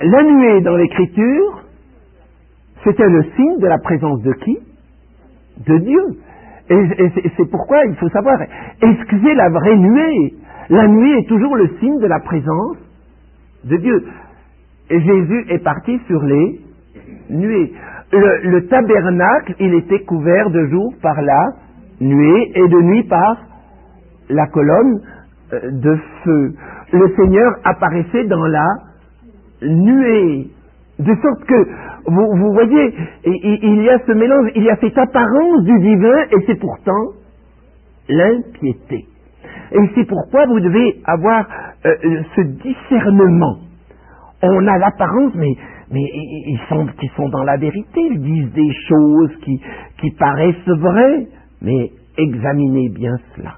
la nuée dans l'Écriture, c'était le signe de la présence de qui? De Dieu. Et c'est pourquoi il faut savoir, est-ce que c'est la vraie nuée? La nuée est toujours le signe de la présence de Dieu. Et Jésus est parti sur les nuées. Le tabernacle, il était couvert de jour par la nuée et de nuit par la colonne de feu. Le Seigneur apparaissait dans la nuée. De sorte que, vous voyez, il y a ce mélange, il y a cette apparence du divin et c'est pourtant l'impiété. Et c'est pourquoi vous devez avoir ce discernement. On a l'apparence, mais ils sont dans la vérité, ils disent des choses qui paraissent vraies, mais examinez bien cela.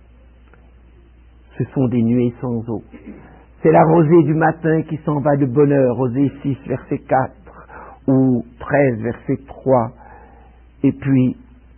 Ce sont des nuées sans eau. C'est la rosée du matin qui s'en va de bonne heure, Osée 6, verset 4, ou 13, verset 3. Et puis,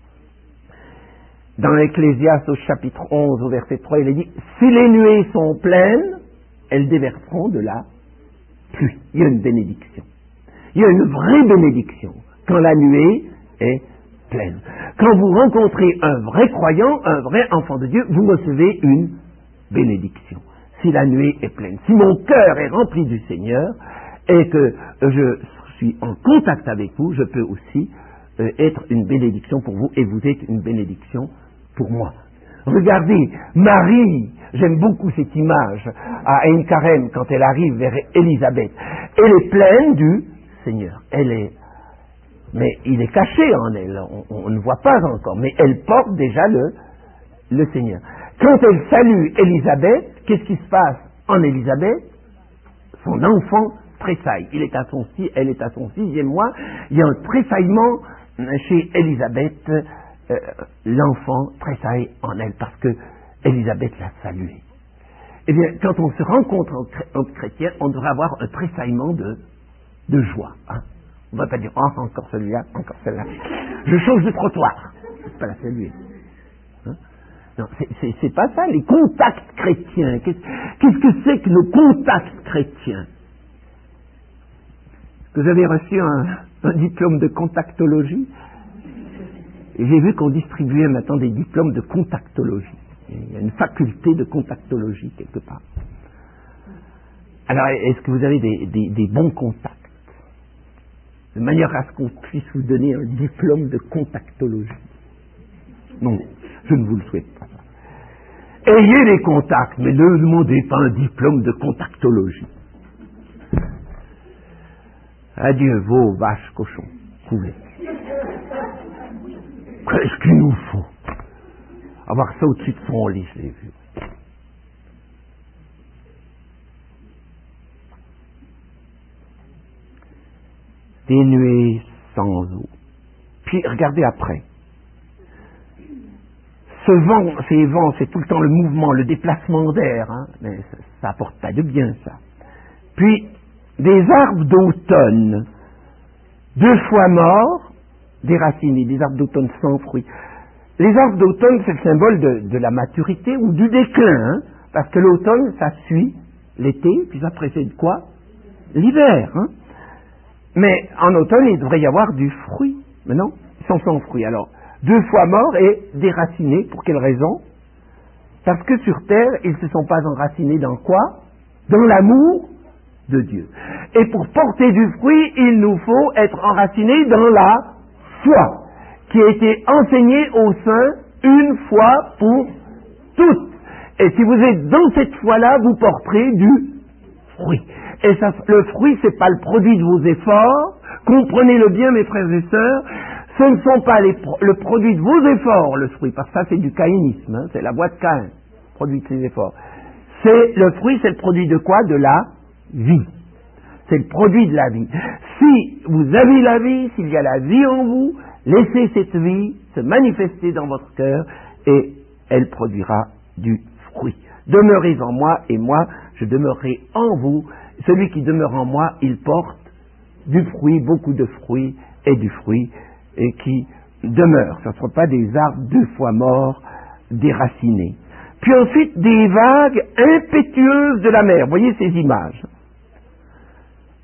dans l'Ecclésiaste au chapitre 11, au verset 3, il est dit, si les nuées sont pleines, elles déverseront de la pluie. Il y a une bénédiction. Il y a une vraie bénédiction quand la nuée est pleine. Quand vous rencontrez un vrai croyant, un vrai enfant de Dieu, vous recevez une bénédiction. Si la nuée est pleine, si mon cœur est rempli du Seigneur et que je suis en contact avec vous, je peux aussi être une bénédiction pour vous et vous êtes une bénédiction pour moi. Regardez, Marie, j'aime beaucoup cette image à Ein Karem quand elle arrive vers Élisabeth. Elle est pleine du Seigneur. Mais il est caché en elle, on ne voit pas encore, mais elle porte déjà le Seigneur. Quand elle salue Élisabeth, qu'est-ce qui se passe en Élisabeth? Son enfant tressaille. Elle est à son 6e mois. Il y a un tressaillement chez Élisabeth. L'enfant tressaille en elle parce que Élisabeth l'a salué. Eh bien, quand on se rencontre entre chrétiens, on devrait avoir un tressaillement de joie. Hein? On ne va pas dire, oh, encore celui-là, encore celle-là. Je change de trottoir. Je ne peux pas la saluer. Hein? Non, c'est pas ça, les contacts chrétiens. Qu'est-ce que c'est que nos contacts chrétiens? Vous avez reçu un diplôme de contactologie? Et j'ai vu qu'on distribuait maintenant des diplômes de contactologie. Il y a une faculté de contactologie quelque part. Alors, est-ce que vous avez des bons contacts? De manière à ce qu'on puisse vous donner un diplôme de contactologie. Non, je ne vous le souhaite pas. Ayez les contacts, mais ne demandez pas un diplôme de contactologie. Adieu, vos vaches cochons. Coulez. Qu'est-ce qu'il nous faut? Avoir ça au-dessus de son lit, je l'ai vu. Des nuées sans eau. Puis regardez après. Ces vents, c'est tout le temps le mouvement, le déplacement d'air, hein, mais ça apporte pas de bien, ça. Puis, des arbres d'automne, 2 fois morts, déracinés, des arbres d'automne sans fruits. Les arbres d'automne, c'est le symbole de la maturité ou du déclin, hein, parce que l'automne, ça suit l'été, puis ça précède quoi? L'hiver. Hein. Mais en automne, il devrait y avoir du fruit. Mais non, ils sont sans fruit. Alors, 2 fois morts et déracinés. Pour quelle raison? Parce que sur terre, ils ne se sont pas enracinés dans quoi? Dans l'amour de Dieu. Et pour porter du fruit, il nous faut être enracinés dans la foi, qui a été enseignée au sein une fois pour toutes. Et si vous êtes dans cette foi-là, vous porterez du fruit. Et ça, le fruit, c'est pas le produit de vos efforts. Comprenez-le bien, mes frères et sœurs. Ce ne sont pas le produit de vos efforts, le fruit, parce que ça, c'est du caïnisme. Hein, c'est la voie de Caïn, produit de ses efforts. Le fruit, c'est le produit de quoi? De la vie. C'est le produit de la vie. Si vous avez la vie, s'il y a la vie en vous, laissez cette vie se manifester dans votre cœur et elle produira du fruit. Demeurez en moi et moi, je demeurerai en vous. Celui qui demeure en moi, il porte du fruit, beaucoup de fruits et du fruit et qui demeure. Ce ne sont pas des arbres 2 fois morts, déracinés. Puis ensuite, des vagues impétueuses de la mer. Voyez ces images.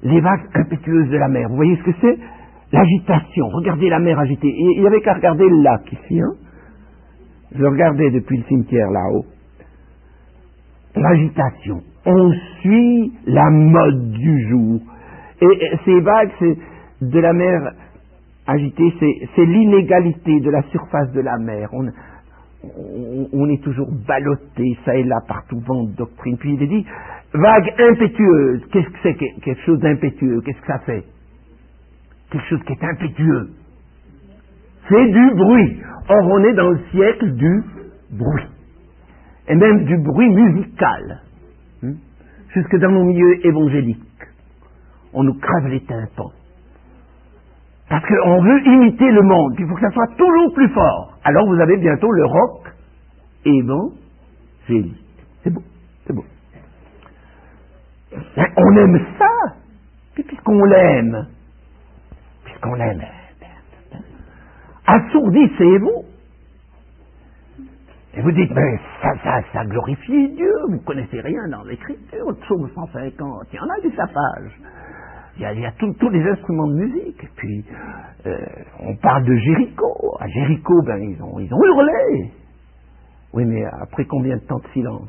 les vagues impétueuses de la mer. Vous voyez ce que c'est? L'agitation. Regardez la mer agitée. Et il n'y avait qu'à regarder le lac ici. Hein? Je le regardais depuis le cimetière là-haut. L'agitation. On suit la mode du jour. Et ces vagues, c'est de la mer agitée, c'est l'inégalité de la surface de la mer. On est toujours ballotté, ça et là, partout, vent de doctrine. Puis il est dit, vague impétueuse. Qu'est-ce que c'est quelque chose d'impétueux? Qu'est-ce que ça fait? Quelque chose qui est impétueux. C'est du bruit. Or, on est dans le siècle du bruit. Et même du bruit musical. Jusque dans nos milieux évangéliques. On nous crève les tympans. Parce qu'on veut imiter le monde. Il faut que ça soit toujours plus fort. Alors vous avez bientôt le rock évangélique. C'est beau. C'est beau. Mais on aime ça. Puis puisqu'on l'aime, assourdissez-vous. Et vous dites, mais ça glorifie Dieu, vous ne connaissez rien dans l'écriture, psaume 150, il y en a du sapage. Il y a tous les instruments de musique. Et puis, on parle de Jéricho. À Jéricho, ils ont hurlé. Oui, mais après combien de temps de silence?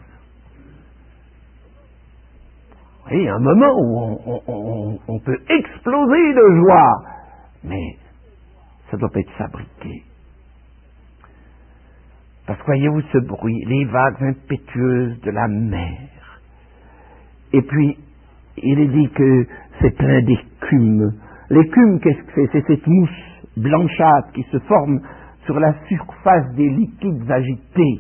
Oui, il y a un moment où on peut exploser de joie. Mais ça doit pas être fabriqué. Parce que voyez-vous ce bruit, les vagues impétueuses de la mer. Et puis, il est dit que c'est plein d'écume. L'écume, qu'est-ce que c'est? C'est cette mousse blanchâtre qui se forme sur la surface des liquides agités.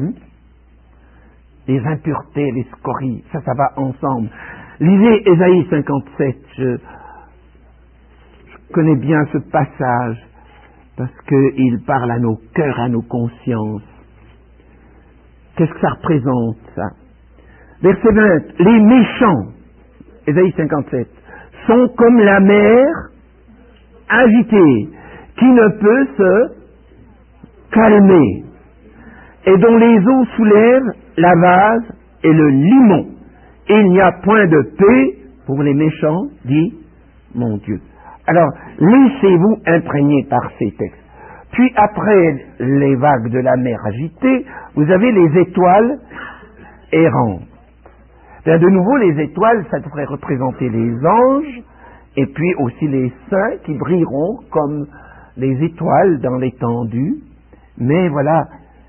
Les impuretés, les scories, ça va ensemble. Lisez Ésaïe 57, je connais bien ce passage, parce qu'il parle à nos cœurs, à nos consciences. Qu'est-ce que ça représente, ça? Verset 20, les méchants, Ésaïe 57, sont comme la mer agitée, qui ne peut se calmer, et dont les eaux soulèvent la vase et le limon. Il n'y a point de paix pour les méchants, dit mon Dieu. Alors, laissez-vous imprégner par ces textes. Puis après les vagues de la mer agitée, vous avez les étoiles errantes. Bien, de nouveau, les étoiles, ça devrait représenter les anges, et puis aussi les saints qui brilleront comme les étoiles dans l'étendue. Mais voilà,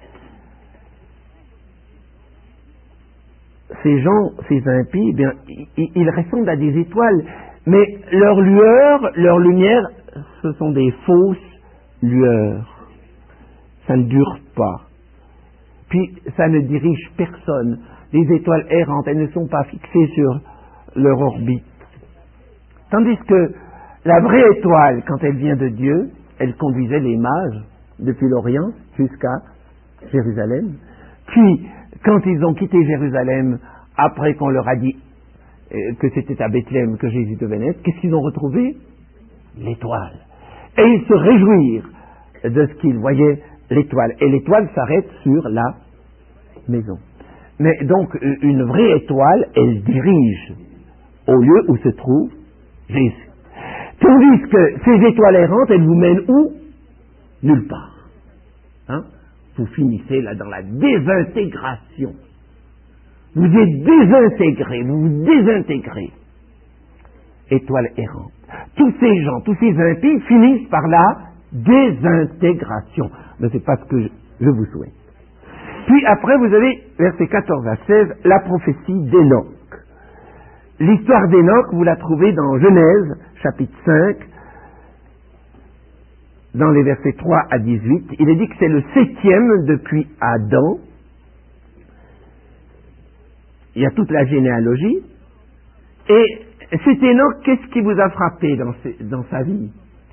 ces gens, ces impies, eh bien, ils ressemblent à des étoiles, mais leur lueur, leur lumière, ce sont des fausses lueurs. Ça ne dure pas. Puis, ça ne dirige personne. Les étoiles errantes, elles ne sont pas fixées sur leur orbite. Tandis que la vraie étoile, quand elle vient de Dieu, elle conduisait les mages depuis l'Orient jusqu'à Jérusalem. Puis, quand ils ont quitté Jérusalem, après qu'on leur a dit que c'était à Bethléem que Jésus devait naître, qu'est-ce qu'ils ont retrouvé? L'étoile. Et ils se réjouirent de ce qu'ils voyaient, l'étoile. Et l'étoile s'arrête sur la maison. Mais donc, une vraie étoile, elle dirige au lieu où se trouve Jésus. Tandis que ces étoiles errantes, elles vous mènent où? Nulle part. Hein? Vous finissez là dans la désintégration. Vous êtes désintégré, vous vous désintégrez. Étoile errante. Tous ces gens, tous ces impies finissent par la désintégration. Mais c'est pas ce que je vous souhaite. Puis après, vous avez, versets 14 à 16, la prophétie d'Enoch. L'histoire d'Enoch, vous la trouvez dans Genèse, chapitre 5, dans les versets 3 à 18. Il est dit que c'est le 7e depuis Adam. Il y a toute la généalogie. Et cet Enoch, qu'est-ce qui vous a frappé dans sa vie?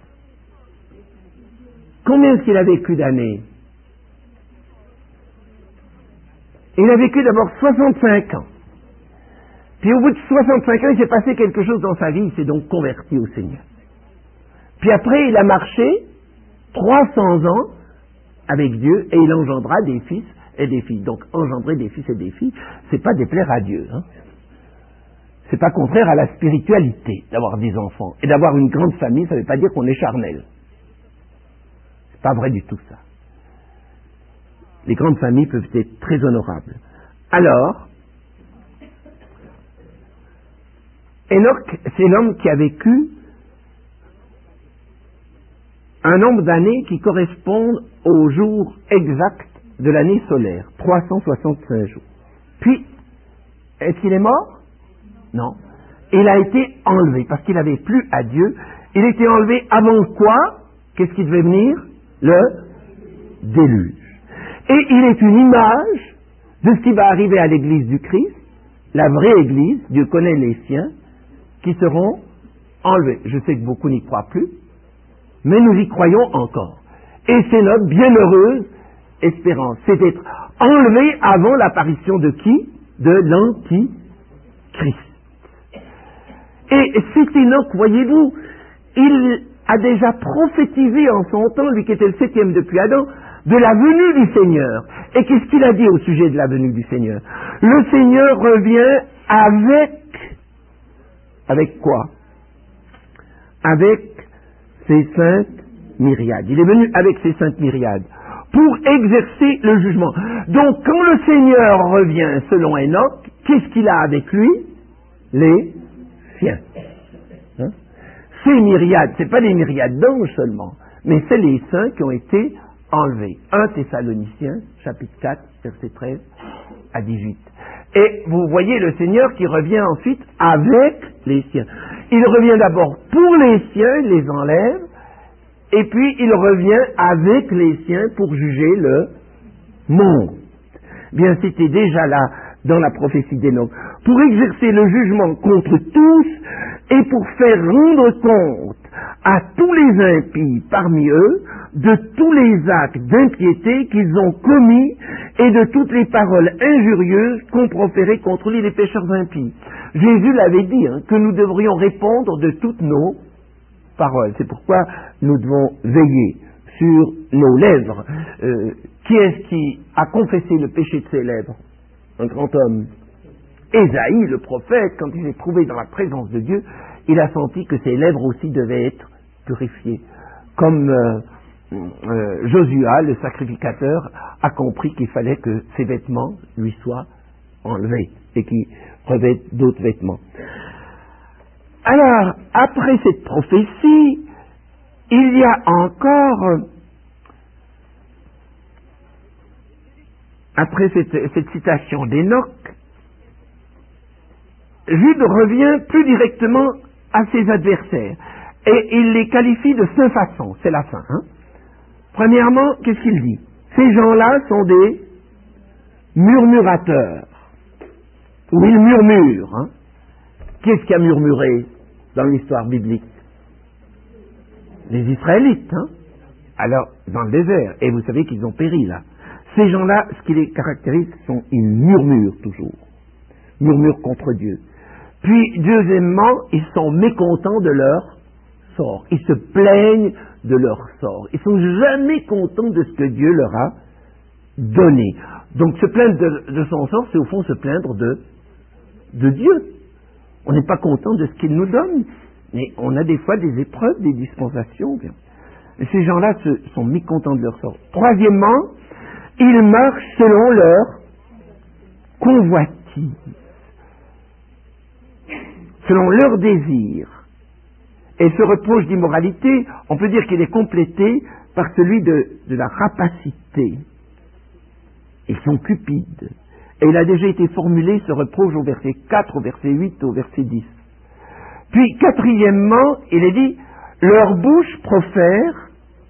Combien est-ce qu'il a vécu d'années? Il a vécu d'abord 65 ans. Puis au bout de 65 ans, il s'est passé quelque chose dans sa vie, il s'est donc converti au Seigneur. Puis après, il a marché 300 ans avec Dieu et il engendra des fils et des filles. Donc engendrer des fils et des filles, c'est pas déplaire à Dieu. Hein. C'est pas contraire à la spiritualité d'avoir des enfants. Et d'avoir une grande famille, ça ne veut pas dire qu'on est charnel. C'est pas vrai du tout ça. Les grandes familles peuvent être très honorables. Alors, Enoch, c'est l'homme qui a vécu un nombre d'années qui correspondent au jour exact de l'année solaire, 365 jours. Puis, est-ce qu'il est mort? Non. Il a été enlevé, parce qu'il n'avait plus à Dieu. Il était enlevé avant quoi? Qu'est-ce qui devait venir? Le déluge. Et il est une image de ce qui va arriver à l'Église du Christ, la vraie Église, Dieu connaît les siens, qui seront enlevés. Je sais que beaucoup n'y croient plus, mais nous y croyons encore. Et c'est notre bienheureuse espérance. C'est d'être enlevé avant l'apparition de qui? De l'Antichrist. Et cet Enoch, voyez-vous, il a déjà prophétisé en son temps, lui qui était le 7e depuis Adam, de la venue du Seigneur. Et qu'est-ce qu'il a dit au sujet de la venue du Seigneur? Le Seigneur revient avec quoi? Avec ses saintes myriades. Il est venu avec ses saintes myriades pour exercer le jugement. Donc quand le Seigneur revient selon Enoch, qu'est-ce qu'il a avec lui? Les siens. Hein? Ces myriades, ce n'est pas des myriades d'anges seulement, mais c'est les saints qui ont été enlevés. 1 Thessaloniciens, chapitre 4, verset 13 à 18. Et vous voyez le Seigneur qui revient ensuite avec les siens. Il revient d'abord pour les siens, il les enlève, et puis il revient avec les siens pour juger le monde. Bien, c'était déjà là dans la prophétie d'Enoch. Pour exercer le jugement contre tous et pour faire rendre compte à tous les impies parmi eux de tous les actes d'impiété qu'ils ont commis et de toutes les paroles injurieuses qu'ont proférées contre lui les pécheurs impies. Jésus l'avait dit, que nous devrions répondre de toutes nos paroles. C'est pourquoi nous devons veiller sur nos lèvres. Qui est-ce qui a confessé le péché de ses lèvres? Un grand homme. Ésaïe, le prophète, quand il s'est trouvé dans la présence de Dieu, il a senti que ses lèvres aussi devaient être purifiées. Comme Josua, le sacrificateur, a compris qu'il fallait que ses vêtements lui soient enlevés et qu'il revête d'autres vêtements. Alors, après cette prophétie, il y a encore, après cette citation d'Enoch, Jude revient plus directement à ses adversaires et il les qualifie de 5 façons. C'est la fin. Premièrement, qu'est-ce qu'il dit? Ces gens-là sont des murmurateurs. Ou ils murmurent. Qu'est-ce qui a murmuré dans l'histoire biblique? Les Israélites. Alors, dans le désert. Et vous savez qu'ils ont péri là. Ces gens-là, ce qui les caractérise, ils murmurent toujours. Murmurent contre Dieu. Puis, deuxièmement, ils sont mécontents de leur sort. Ils se plaignent de leur sort. Ils sont jamais contents de ce que Dieu leur a donné. Donc, se plaindre de son sort, c'est au fond se plaindre de Dieu. On n'est pas content de ce qu'il nous donne. Mais on a des fois des épreuves, des dispensations. Et ces gens-là sont mécontents de leur sort. Troisièmement, ils marchent selon leur convoitise, selon leur désir. Et ce reproche d'immoralité, on peut dire qu'il est complété par celui de la rapacité. Ils sont cupides. Et il a déjà été formulé, ce reproche, au verset 4, au verset 8, au verset 10. Puis, quatrièmement, il est dit, leur bouche profère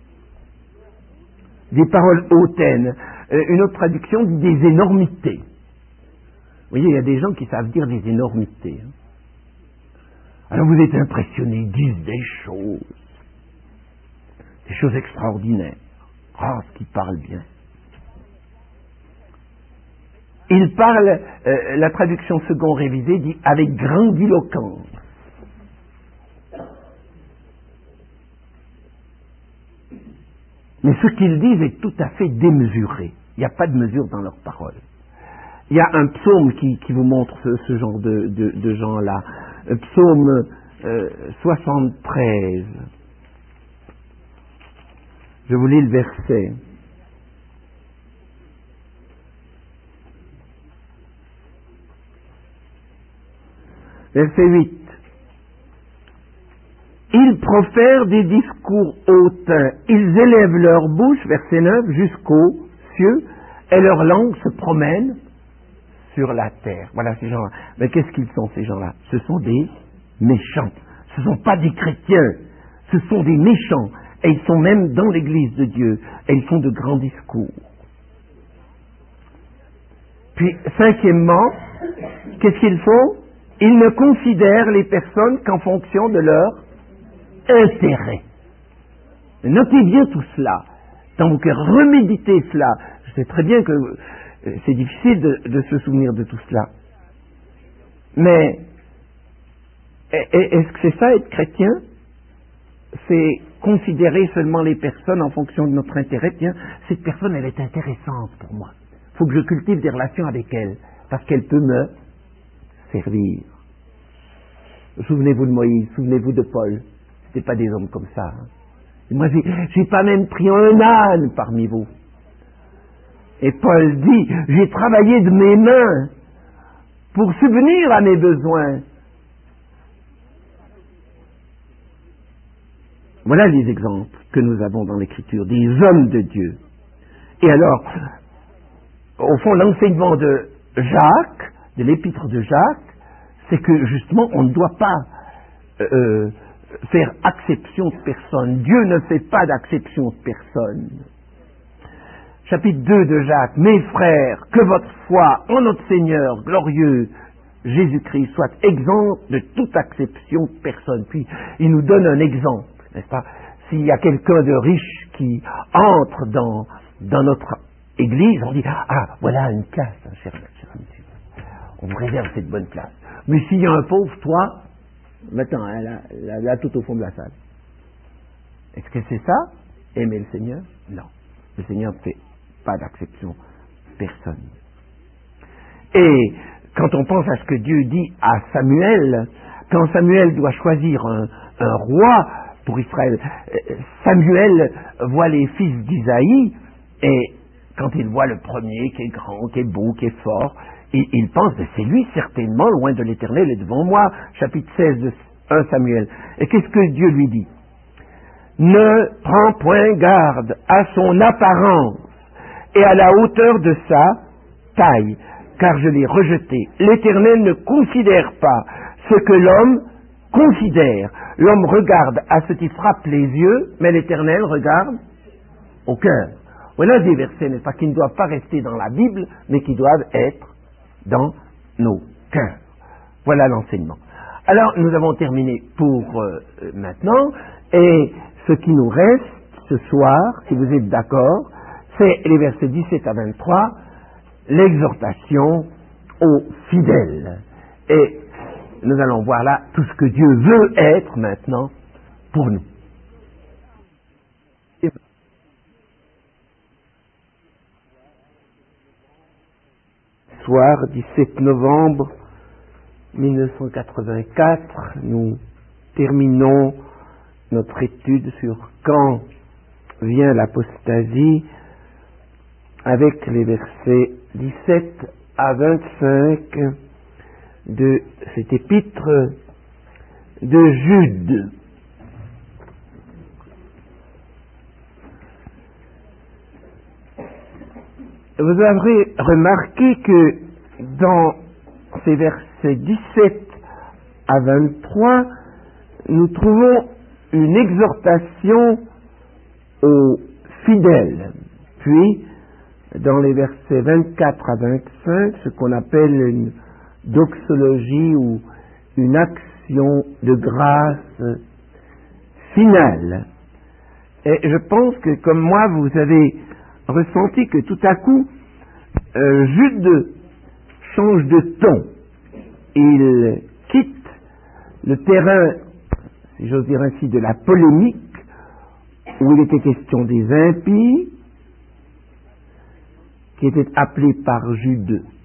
des paroles hautaines. Une autre traduction dit des énormités. Vous voyez, il y a des gens qui savent dire des énormités. Alors vous êtes impressionnés, ils disent des choses extraordinaires. Ah, ce qu'ils parlent bien. Ils parlent, la traduction second révisée dit avec grandiloquence. Mais ce qu'ils disent est tout à fait démesuré. Il n'y a pas de mesure dans leurs paroles. Il y a un psaume qui vous montre ce genre de gens-là. Psaume 73. Je vous lis le verset. Verset 8. Ils profèrent des discours hautains, ils élèvent leur bouche, verset 9, jusqu'aux cieux, et leur langue se promène sur la terre. Voilà ces gens-là. Mais qu'est-ce qu'ils sont, ces gens-là? Ce sont des méchants. Ce ne sont pas des chrétiens. Ce sont des méchants. Et ils sont même dans l'église de Dieu. Et ils font de grands discours. Puis, cinquièmement, qu'est-ce qu'ils font? Ils ne considèrent les personnes qu'en fonction de leur intérêt. Notez bien tout cela. Dans vos cœurs, reméditez cela. Je sais très bien que c'est difficile de se souvenir de tout cela. Mais, est-ce que c'est ça, être chrétien? C'est considérer seulement les personnes en fonction de notre intérêt. Tiens, cette personne, elle est intéressante pour moi. Il faut que je cultive des relations avec elle, parce qu'elle peut me servir. Souvenez-vous de Moïse, souvenez-vous de Paul. C'était pas des hommes comme ça. Hein. Et moi, j'ai pas même pris un âne parmi vous. Et Paul dit, j'ai travaillé de mes mains pour subvenir à mes besoins. Voilà les exemples que nous avons dans l'Écriture, des hommes de Dieu. Et alors, au fond, l'enseignement de Jacques, de l'épître de Jacques, c'est que justement, on ne doit pas faire acception de personne. Dieu ne fait pas d'acception de personne. Chapitre 2 de Jacques. Mes frères, que votre foi en notre Seigneur glorieux Jésus-Christ soit exempte de toute acception de personne. Puis, il nous donne un exemple, n'est-ce pas? S'il y a quelqu'un de riche qui entre dans notre église, on dit, ah, voilà une place, hein, cher monsieur. On vous réserve cette bonne place. Mais s'il y a un pauvre, toi, maintenant, hein, là, tout au fond de la salle. Est-ce que c'est ça, aimer le Seigneur? Non. Le Seigneur ne fait pas d'acception personne. Et quand on pense à ce que Dieu dit à Samuel, quand Samuel doit choisir un roi pour Israël, Samuel voit les fils d'Isaïe, et quand il voit le premier qui est grand, qui est beau, qui est fort, il pense que c'est lui certainement, loin de l'Éternel et devant moi. Chapitre 16 de 1 Samuel. Et qu'est-ce que Dieu lui dit? Ne prends point garde à son apparence et à la hauteur de sa taille, car je l'ai rejeté. L'Éternel ne considère pas ce que l'homme considère. L'homme regarde à ce qui frappe les yeux, mais l'Éternel regarde au cœur. Voilà des versets, n'est-ce pas, qui ne doivent pas rester dans la Bible, mais qui doivent être dans nos cœurs. Voilà l'enseignement. Alors, nous avons terminé pour maintenant, et ce qui nous reste ce soir, si vous êtes d'accord, c'est les versets 17 à 23, l'exhortation aux fidèles. Et nous allons voir là tout ce que Dieu veut être maintenant pour nous. Soir 17 novembre 1984, nous terminons notre étude sur quand vient l'apostasie avec les versets 17 à 25 de cet épître de Jude. Vous aurez remarqué que dans ces versets 17 à 23, nous trouvons une exhortation aux fidèles. Puis, dans les versets 24 à 25, ce qu'on appelle une doxologie ou une action de grâce finale. Et je pense que, comme moi, vous avez ressenti que tout à coup, Jude change de ton. Il quitte le terrain, si j'ose dire ainsi, de la polémique, où il était question des impies, qui étaient appelés par Jude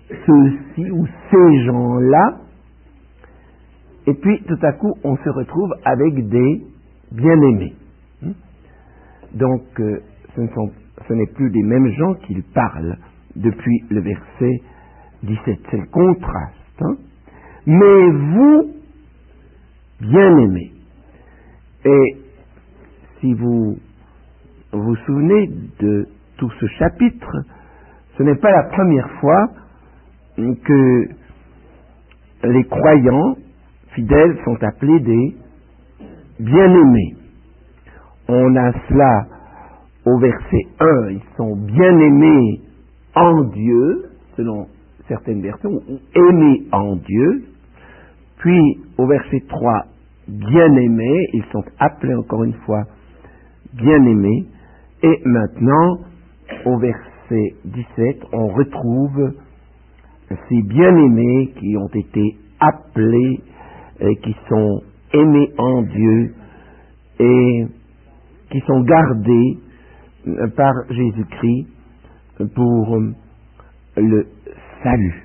ceux-ci ou ces gens-là, et puis tout à coup on se retrouve avec des bien-aimés. Donc ce n'est plus des mêmes gens qu'ils parlent depuis le verset 17, c'est le contraste. Mais vous, bien-aimés, et si vous vous souvenez de tout ce chapitre, ce n'est pas la première fois que les croyants fidèles sont appelés des bien-aimés. On a cela au verset 1, ils sont bien-aimés en Dieu, selon certaines versions, ou aimés en Dieu. Puis au verset 3, bien-aimés, ils sont appelés encore une fois bien-aimés. Et maintenant, au verset 17, on retrouve ces bien-aimés qui ont été appelés, qui sont aimés en Dieu et qui sont gardés par Jésus-Christ pour le salut.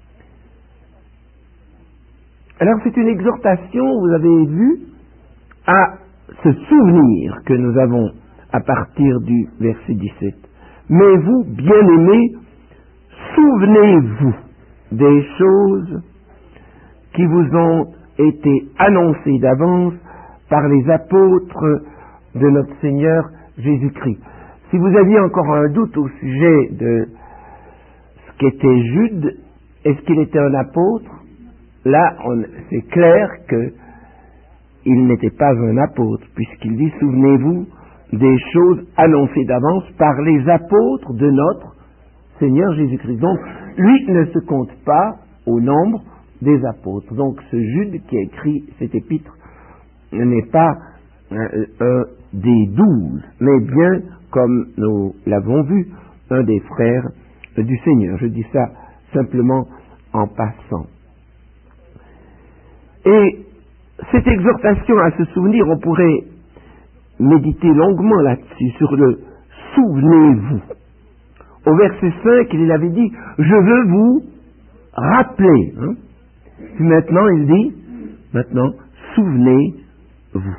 Alors c'est une exhortation, vous avez vu, à ce souvenir que nous avons à partir du verset 17. Mais vous, bien-aimés, souvenez-vous des choses qui vous ont été annoncées d'avance par les apôtres de notre Seigneur Jésus-Christ. Si vous aviez encore un doute au sujet de ce qu'était Jude, est-ce qu'il était un apôtre? Là, c'est clair qu'il n'était pas un apôtre, puisqu'il dit, souvenez-vous des choses annoncées d'avance par les apôtres de notre Seigneur Jésus-Christ. Donc, lui ne se compte pas au nombre des apôtres. Donc, ce Jude qui a écrit cet épître n'est pas un des 12, mais bien, comme nous l'avons vu, un des frères du Seigneur. Je dis ça simplement en passant. Et cette exhortation à se souvenir, on pourrait méditer longuement là-dessus, sur le souvenez-vous. Au verset 5, il avait dit, je veux vous rappeler. Puis maintenant, il dit, maintenant, souvenez-vous.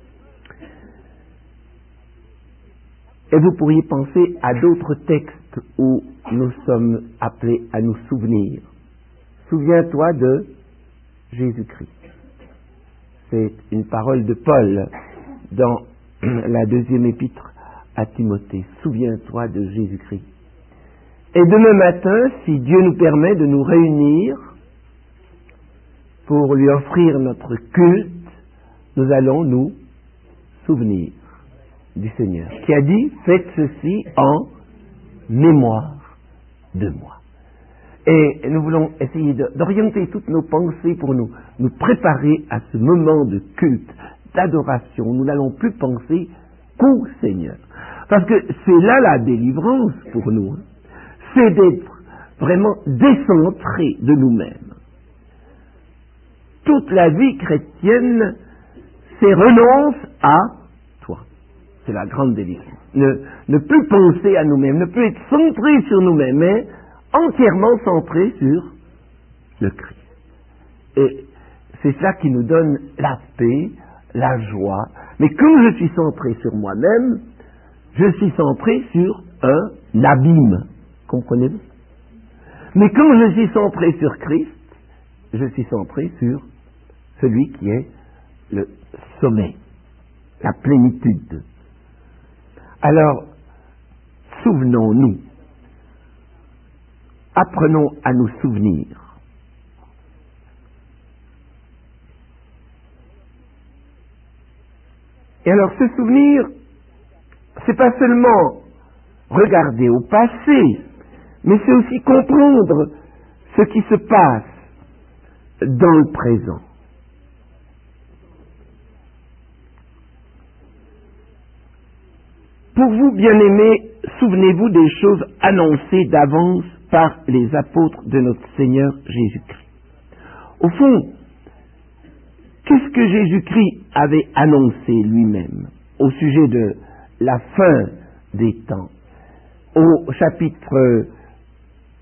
Et vous pourriez penser à d'autres textes où nous sommes appelés à nous souvenir. Souviens-toi de Jésus-Christ. C'est une parole de Paul dans la deuxième épître à Timothée. Souviens-toi de Jésus-Christ. Et demain matin, si Dieu nous permet de nous réunir pour lui offrir notre culte, nous allons nous souvenir du Seigneur, qui a dit, faites ceci en mémoire de moi. Et nous voulons essayer d'orienter toutes nos pensées pour nous préparer à ce moment de culte, d'adoration. Nous n'allons plus penser qu'au Seigneur. Parce que c'est là la délivrance pour nous. C'est d'être vraiment décentré de nous-mêmes. Toute la vie chrétienne, c'est renonce à toi. C'est la grande délivrance. Ne plus penser à nous-mêmes, ne plus être centré sur nous-mêmes, mais entièrement centré sur le Christ. Et c'est ça qui nous donne la paix, la joie. Mais quand je suis centré sur moi-même, je suis centré sur un abîme. Comprenez-vous? Mais quand je suis centré sur Christ, je suis centré sur celui qui est le sommet, la plénitude. Alors, souvenons-nous, apprenons à nous souvenir. Et alors, ce souvenir, c'est pas seulement regarder au passé, mais c'est aussi comprendre ce qui se passe dans le présent. Pour vous, bien-aimés, souvenez-vous des choses annoncées d'avance par les apôtres de notre Seigneur Jésus-Christ. Au fond, qu'est-ce que Jésus-Christ avait annoncé lui-même au sujet de la fin des temps? Au chapitre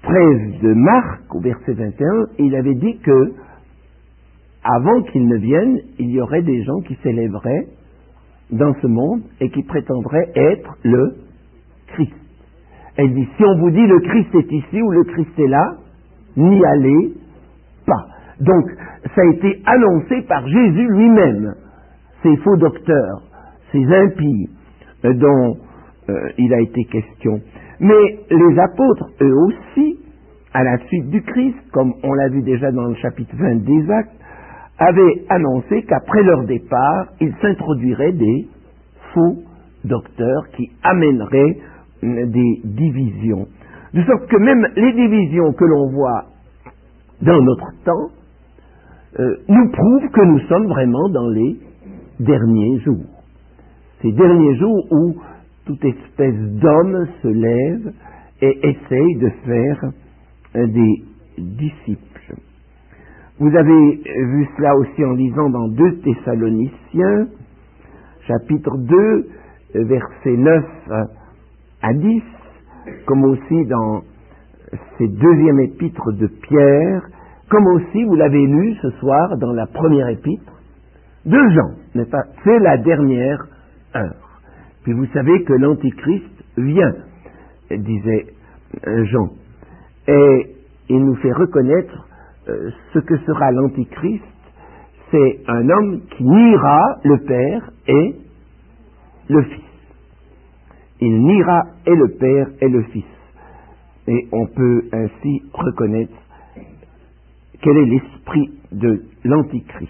13 de Marc, au verset 21, il avait dit que, avant qu'il ne vienne, il y aurait des gens qui s'élèveraient dans ce monde et qui prétendraient être le Christ. Elle dit, si on vous dit le Christ est ici ou le Christ est là, n'y allez pas. Donc, ça a été annoncé par Jésus lui-même. Ces faux docteurs, ces impies dont il a été question. Mais les apôtres, eux aussi, à la suite du Christ, comme on l'a vu déjà dans le chapitre 20 des Actes, avaient annoncé qu'après leur départ, il s'introduirait des faux docteurs qui amèneraient des divisions. De sorte que même les divisions que l'on voit dans notre temps nous prouvent que nous sommes vraiment dans les derniers jours. Ces derniers jours où toute espèce d'homme se lève et essaye de faire des disciples. Vous avez vu cela aussi en lisant dans 2 Thessaloniciens, chapitre 2, versets 9 à 10, comme aussi dans ces 2e épîtres de Pierre, comme aussi, vous l'avez lu ce soir, dans la première épître de Jean, n'est-ce pas? C'est la dernière heure. Puis vous savez que l'Antichrist vient, disait Jean, et il nous fait reconnaître ce que sera l'Antichrist. C'est un homme qui niera le Père et le Fils. Il niera et le Père et le Fils. Et on peut ainsi reconnaître quel est l'esprit de l'Antichrist.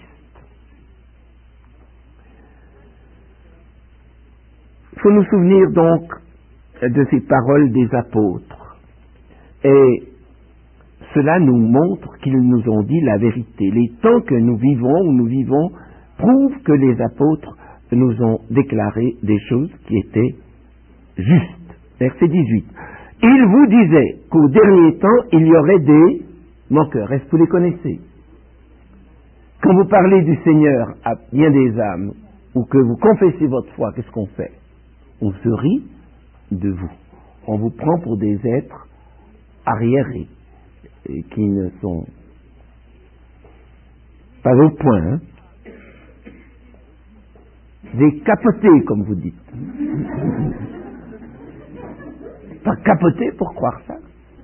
Il faut nous souvenir donc de ces paroles des apôtres. Et cela nous montre qu'ils nous ont dit la vérité. Les temps que nous vivons, où nous vivons, prouvent que les apôtres nous ont déclaré des choses qui étaient justes. Verset 18. Il vous disait qu'au dernier temps, il y aurait des moqueurs. Est-ce que vous les connaissez? Quand vous parlez du Seigneur à bien des âmes, ou que vous confessez votre foi, qu'est-ce qu'on fait? On se rit de vous. On vous prend pour des êtres arriérés, et qui ne sont pas au point. Hein? Des capotés, comme vous dites. Pas capotés pour croire ça.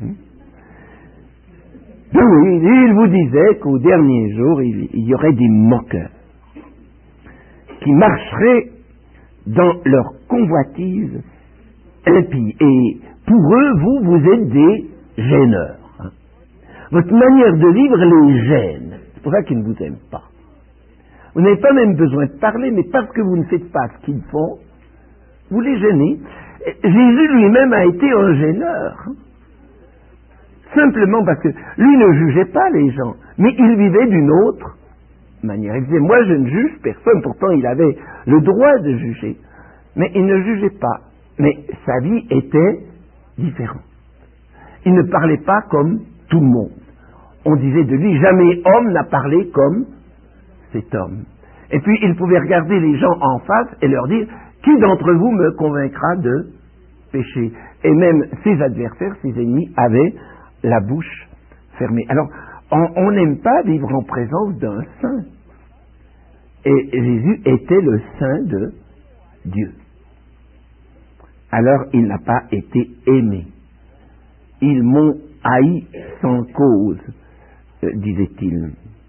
Oui, il vous disait qu'au dernier jour, il y aurait des moqueurs qui marcheraient dans leur convoitise impie. Et pour eux, vous êtes des gêneurs. Hein. Votre manière de vivre les gêne. C'est pour ça qu'ils ne vous aiment pas. Vous n'avez pas même besoin de parler, mais parce que vous ne faites pas ce qu'ils font, vous les gênez. Jésus lui-même a été un gêneur. Hein. Simplement parce que lui ne jugeait pas les gens, mais il vivait d'une autre manière. Il disait, moi je ne juge personne, pourtant il avait le droit de juger. Mais il ne jugeait pas. Mais sa vie était différente. Il ne parlait pas comme tout le monde. On disait de lui, jamais homme n'a parlé comme cet homme. Et puis il pouvait regarder les gens en face et leur dire, qui d'entre vous me convaincra de pécher? Et même ses adversaires, ses ennemis, avaient la bouche fermée. Alors, on n'aime pas vivre en présence d'un saint. Et Jésus était le saint de Dieu. Alors, il n'a pas été aimé. Ils m'ont haï sans cause, disait-il.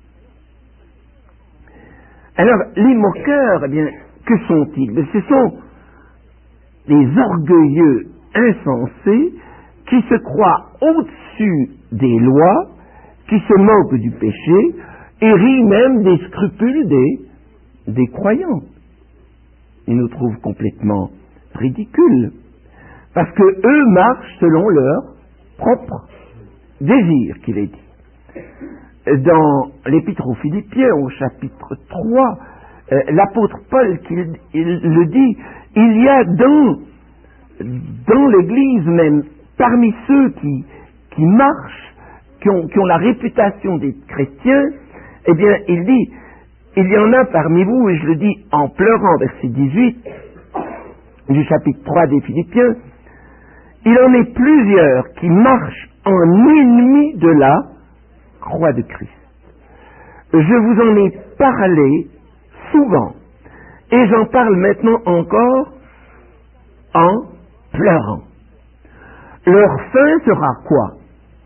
Alors, les moqueurs, eh bien, que sont-ils? Ce sont des orgueilleux insensés qui se croient au-dessus des lois, qui se moquent du péché et rient même des scrupules des croyants. Ils nous trouvent complètement ridicules, parce que eux marchent selon leur propre désir, qu'il est dit. Dans l'Épître aux Philippiens, au chapitre 3, l'apôtre Paul, il le dit, il y a dans l'Église même, parmi ceux qui marchent, qui ont la réputation d'être chrétiens, eh bien, il dit, il y en a parmi vous, et je le dis en pleurant, verset 18, du chapitre 3 des Philippiens, il en est plusieurs qui marchent en ennemis de la croix de Christ. Je vous en ai parlé souvent, et j'en parle maintenant encore en pleurant. Leur fin sera quoi?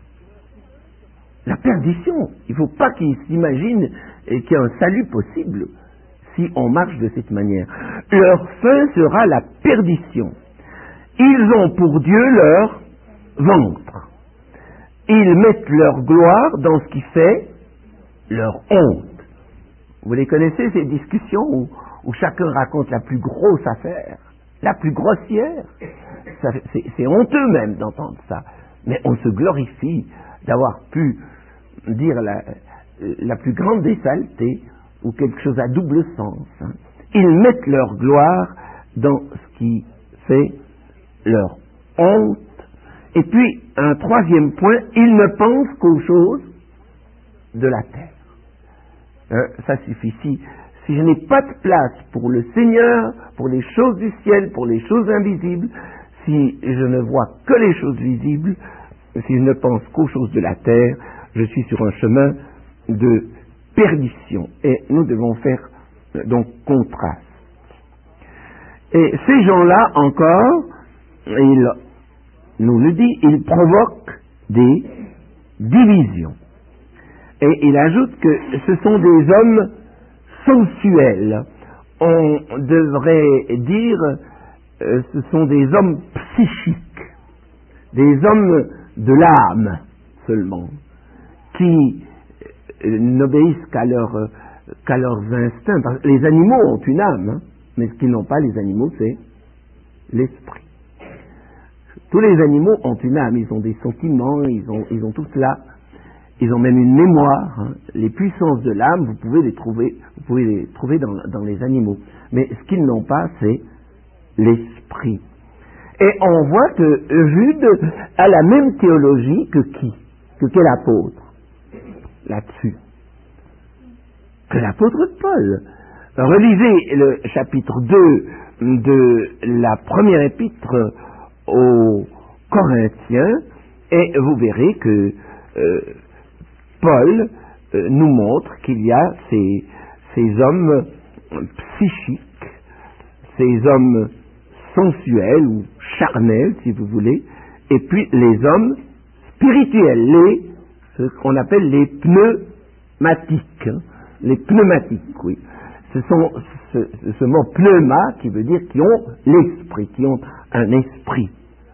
La perdition. Il ne faut pas qu'ils s'imaginent qu'il y a un salut possible si on marche de cette manière. Leur fin sera la perdition. Ils ont pour Dieu leur ventre. Ils mettent leur gloire dans ce qui fait leur honte. Vous les connaissez, ces discussions où chacun raconte la plus grosse affaire, la plus grossière? C'est honteux même d'entendre ça. Mais on se glorifie d'avoir pu dire la plus grande des saletés ou quelque chose à double sens. Ils mettent leur gloire dans ce qui fait leur honte. Et puis, un troisième point, ils ne pensent qu'aux choses de la terre. Ça suffit. Si je n'ai pas de place pour le Seigneur, pour les choses du ciel, pour les choses invisibles, si je ne vois que les choses visibles, si je ne pense qu'aux choses de la terre, je suis sur un chemin de perdition. Et nous devons faire donc contraste. Et ces gens-là encore, ils nous le dit, ils provoquent des divisions. Et il ajoute que ce sont des hommes sensuels. On devrait dire ce sont des hommes psychiques, des hommes de l'âme seulement, qui n'obéissent qu'à leurs instincts. Les animaux ont une âme, mais ce qu'ils n'ont pas, les animaux, c'est l'esprit. Tous les animaux ont une âme, ils ont des sentiments, ils ont tout cela. Ils ont même une mémoire. Les puissances de l'âme, vous pouvez les trouver dans les animaux. Mais ce qu'ils n'ont pas, c'est l'esprit. Et on voit que Jude a la même théologie que qui? Que quel apôtre? Là-dessus. Que l'apôtre Paul. Relisez le chapitre 2 de la première épître aux Corinthiens et vous verrez que Paul nous montre qu'il y a ces hommes psychiques, ces hommes sensuels ou charnels, si vous voulez, et puis les hommes spirituels, ce qu'on appelle les pneumatiques. Les pneumatiques, oui. Ce sont ce mot pneuma qui veut dire qui ont l'esprit, qui ont un esprit.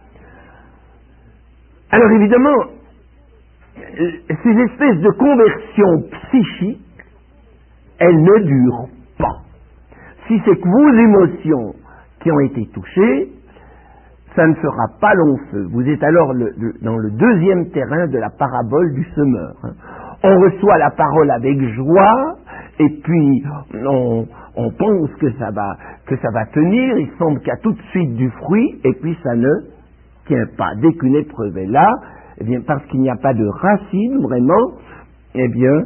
Alors évidemment, ces espèces de conversions psychiques, elles ne durent pas. Si c'est que vos émotions qui ont été touchées, ça ne fera pas long feu. Vous êtes alors dans le deuxième terrain de la parabole du semeur. On reçoit la parole avec joie, et puis on pense que ça va tenir, il semble qu'il y a tout de suite du fruit, et puis ça ne tient pas. Dès qu'une épreuve est là, eh bien, parce qu'il n'y a pas de racine vraiment, eh bien,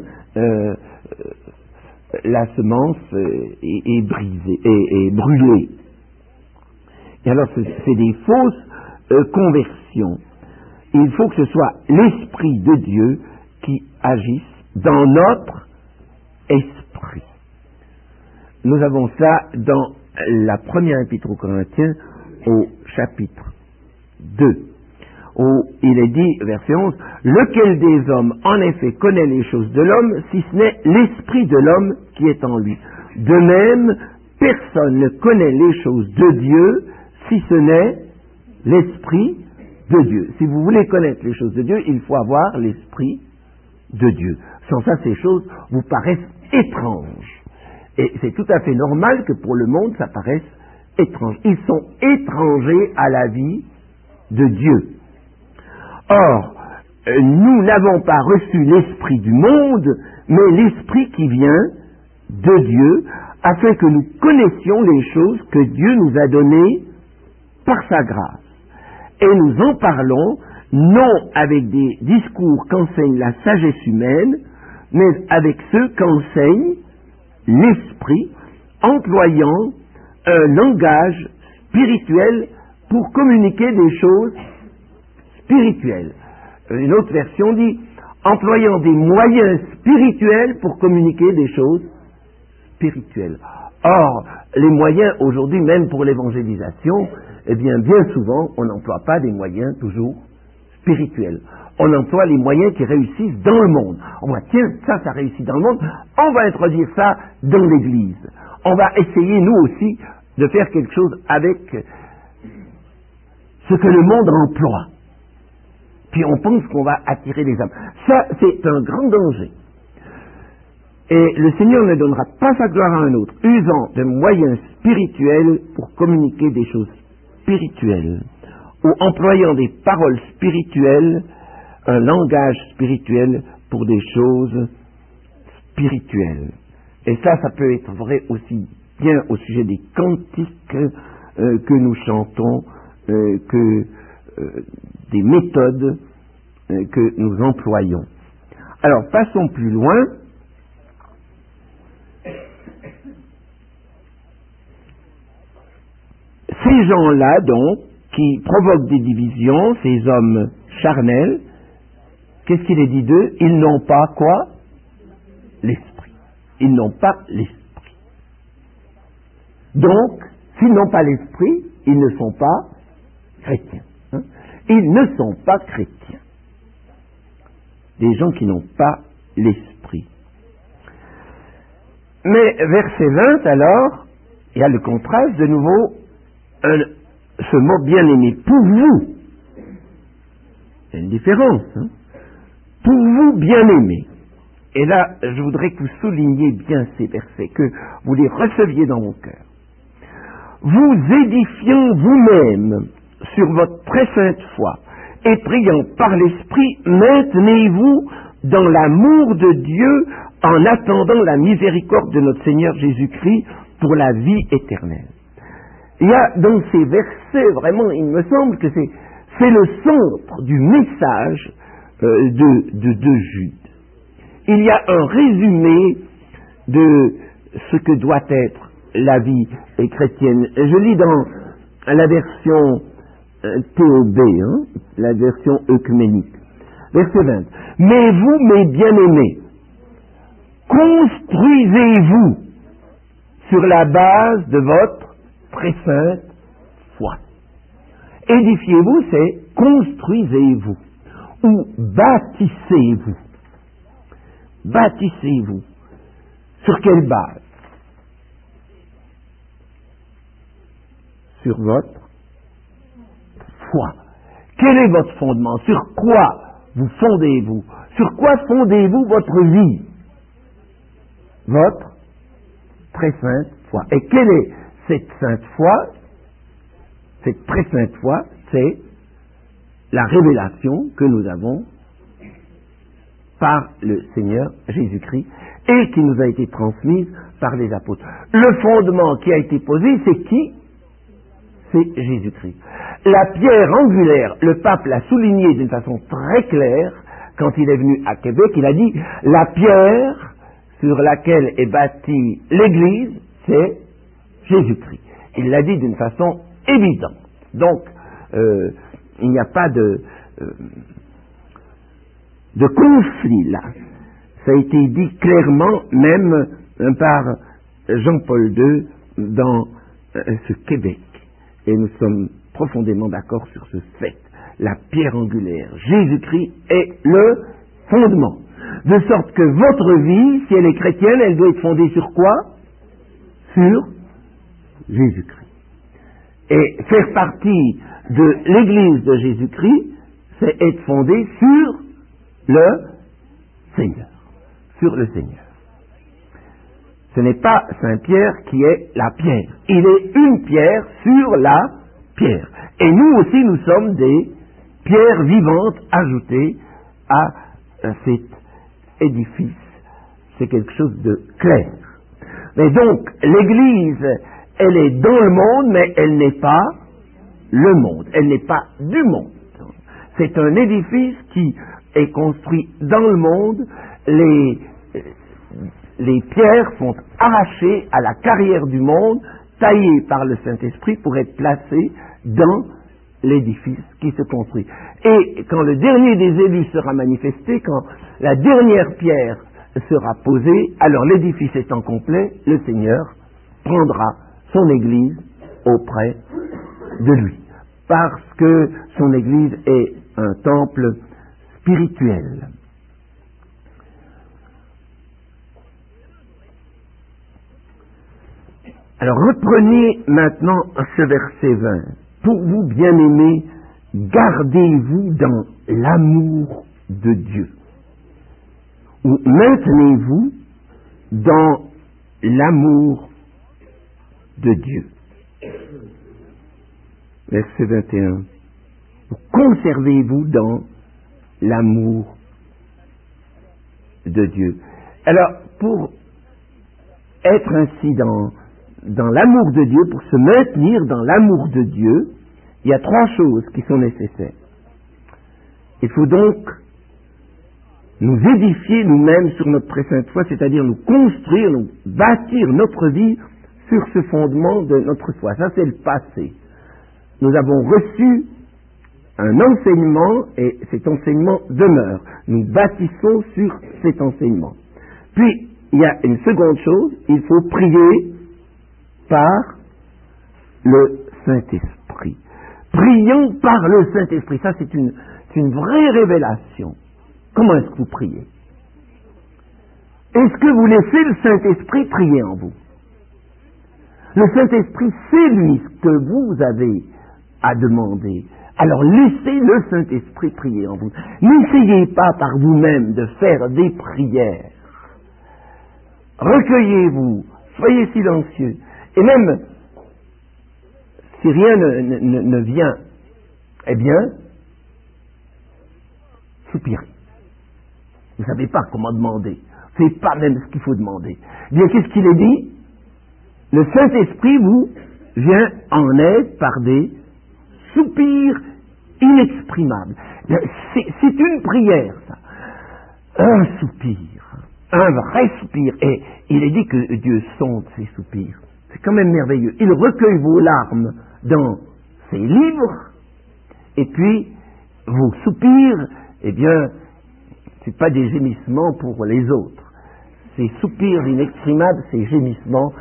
la semence est brisée, est brûlée. Et alors, c'est des fausses conversions. Il faut que ce soit l'Esprit de Dieu qui agisse dans notre esprit. Nous avons ça dans la première épître aux Corinthiens, au chapitre 2. Où il est dit, verset 11, « Lequel des hommes, en effet, connaît les choses de l'homme, si ce n'est l'esprit de l'homme qui est en lui. De même, personne ne connaît les choses de Dieu, si ce n'est l'esprit de Dieu. » Si vous voulez connaître les choses de Dieu, il faut avoir l'esprit de Dieu. Sans ça, ces choses vous paraissent étranges. Et c'est tout à fait normal que pour le monde, ça paraisse étrange. Ils sont étrangers à la vie de Dieu. Or, nous n'avons pas reçu l'esprit du monde, mais l'esprit qui vient de Dieu, afin que nous connaissions les choses que Dieu nous a données par sa grâce. Et nous en parlons, non avec des discours qu'enseigne la sagesse humaine, mais avec ceux qu'enseigne l'esprit, employant un langage spirituel pour communiquer des choses spirituelles. une autre version dit employant des moyens spirituels pour communiquer des choses spirituelles. Or, les moyens aujourd'hui, même pour l'évangélisation, eh bien souvent, on n'emploie pas des moyens toujours spirituels. On emploie les moyens qui réussissent dans le monde. On voit, tiens, ça réussit dans le monde, on va introduire ça dans l'Église. On va essayer, nous aussi, de faire quelque chose avec ce que le monde emploie. Puis on pense qu'on va attirer les âmes. Ça, c'est un grand danger. Et le Seigneur ne donnera pas sa gloire à un autre, usant de moyens spirituels pour communiquer des choses spirituelles, ou employant des paroles spirituelles, un langage spirituel pour des choses spirituelles. Et ça peut être vrai aussi bien au sujet des cantiques que nous chantons, que des méthodes que nous employons. Alors, passons plus loin. Ces gens-là, donc, qui provoquent des divisions, ces hommes charnels, qu'est-ce qu'il est dit d'eux? Ils n'ont pas quoi? L'esprit. Ils n'ont pas l'esprit. Donc, s'ils n'ont pas l'esprit, ils ne sont pas chrétiens. Hein? Ils ne sont pas chrétiens. Des gens qui n'ont pas l'esprit. Mais verset 20, alors, il y a le contraste de nouveau, ce mot bien-aimé, pour vous. Il y a une différence. Hein? Pour vous, bien-aimés. Et là, je voudrais que vous souligniez bien ces versets, que vous les receviez dans mon cœur. Vous édifiant vous-même sur votre très sainte foi, et priant par l'Esprit, maintenez-vous dans l'amour de Dieu en attendant la miséricorde de notre Seigneur Jésus-Christ pour la vie éternelle. Il y a dans ces versets, vraiment, il me semble que c'est le centre du message de Jude. Il y a un résumé de ce que doit être la vie chrétienne. Je lis dans la version TOB, la version œcuménique. Verset 20. Mais vous, mes bien-aimés, construisez-vous sur la base de votre très sainte foi. Édifiez-vous, c'est construisez-vous ou bâtissez-vous. Bâtissez-vous. Sur quelle base? Sur votre foi. Quel est votre fondement? Sur quoi vous fondez-vous? Sur quoi fondez-vous votre vie? Votre très sainte foi. Et quelle est cette sainte foi? Cette très sainte foi, c'est la révélation que nous avons par le Seigneur Jésus-Christ et qui nous a été transmise par les apôtres. Le fondement qui a été posé, c'est qui? C'est Jésus-Christ. La pierre angulaire, le pape l'a souligné d'une façon très claire quand il est venu à Québec, il a dit la pierre sur laquelle est bâtie l'Église, c'est Jésus-Christ. Il l'a dit d'une façon évidente. Donc, il n'y a pas de conflit là. Ça a été dit clairement, même par Jean-Paul II dans ce Québec. Et nous sommes profondément d'accord sur ce fait. La pierre angulaire, Jésus-Christ est le fondement. De sorte que votre vie, si elle est chrétienne, elle doit être fondée sur quoi? Sur Jésus-Christ. Et faire partie de l'Église de Jésus-Christ, c'est être fondé sur le Seigneur. Sur le Seigneur. Ce n'est pas Saint-Pierre qui est la pierre. Il est une pierre sur la pierre. Et nous aussi, nous sommes des pierres vivantes ajoutées à cet édifice. C'est quelque chose de clair. Mais donc, l'Église, elle est dans le monde, mais elle n'est pas le monde. Elle n'est pas du monde. C'est un édifice qui est construit dans le monde. Les pierres sont arrachées à la carrière du monde, taillées par le Saint-Esprit pour être placées dans l'édifice qui se construit. Et quand le dernier des élus sera manifesté, quand la dernière pierre sera posée, alors l'édifice étant complet, le Seigneur prendra son Église auprès de lui. Parce que son Église est un temple spirituel. Alors reprenez maintenant ce verset 20. Pour vous, bien-aimés, gardez-vous dans l'amour de Dieu. Ou maintenez-vous dans l'amour de Dieu. Verset 21. Conservez-vous dans l'amour de Dieu. Alors, pour être ainsi dans l'amour de Dieu, pour se maintenir dans l'amour de Dieu, il y a 3 choses qui sont nécessaires. Il faut donc nous édifier nous-mêmes sur notre très sainte foi, c'est-à-dire nous construire, nous bâtir notre vie sur ce fondement de notre foi. Ça, c'est le passé. Nous avons reçu un enseignement et cet enseignement demeure. Nous bâtissons sur cet enseignement. Puis, il y a une seconde chose, il faut prier par le Saint-Esprit. Prions par le Saint-Esprit. Ça, c'est une vraie révélation. Comment est-ce que vous priez? Est-ce que vous laissez le Saint-Esprit prier en vous? Le Saint-Esprit, c'est lui ce que vous avez à demander. Alors laissez le Saint-Esprit prier en vous. N'essayez pas par vous-même de faire des prières. Recueillez-vous, soyez silencieux. Et même, si rien ne vient, eh bien, soupirez. Vous ne savez pas comment demander. Vous ne savez pas même ce qu'il faut demander. Eh bien, qu'est-ce qu'il est dit? Le Saint-Esprit vous vient en aide par des soupirs inexprimables. C'est une prière, ça. Un soupir. Un vrai soupir. Et il est dit que Dieu sonde ses soupirs. C'est quand même merveilleux. Il recueille vos larmes dans ses livres, et puis vos soupirs, eh bien, c'est pas des gémissements pour les autres. Ces soupirs inexprimables, ces gémissements,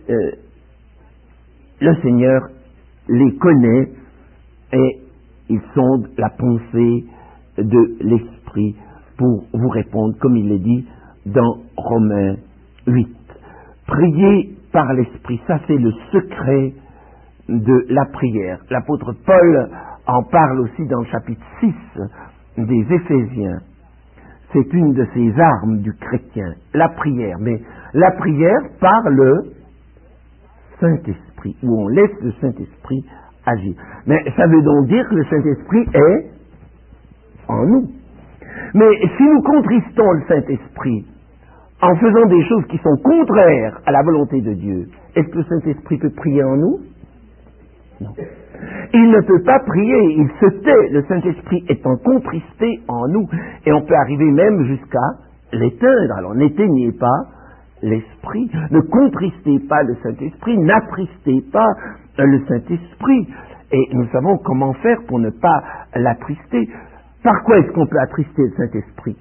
le Seigneur les connaît et il sonde la pensée de l'Esprit pour vous répondre, comme il est dit dans Romains 8. Priez par l'Esprit, ça c'est le secret de la prière. L'apôtre Paul en parle aussi dans le chapitre 6 des Éphésiens. C'est une de ces armes du chrétien, la prière. Mais la prière par le Saint-Esprit, où on laisse le Saint-Esprit agir. Mais ça veut donc dire que le Saint-Esprit est en nous. Mais si nous contristons le Saint-Esprit en faisant des choses qui sont contraires à la volonté de Dieu, est-ce que le Saint-Esprit peut prier en nous? Non. Il ne peut pas prier, il se tait, le Saint-Esprit étant contristé en nous, et on peut arriver même jusqu'à l'éteindre. Alors n'éteignez pas l'Esprit, ne contristez pas le Saint-Esprit, n'attristez pas le Saint-Esprit. Et nous savons comment faire pour ne pas l'attrister. Par quoi est-ce qu'on peut attrister le Saint-Esprit?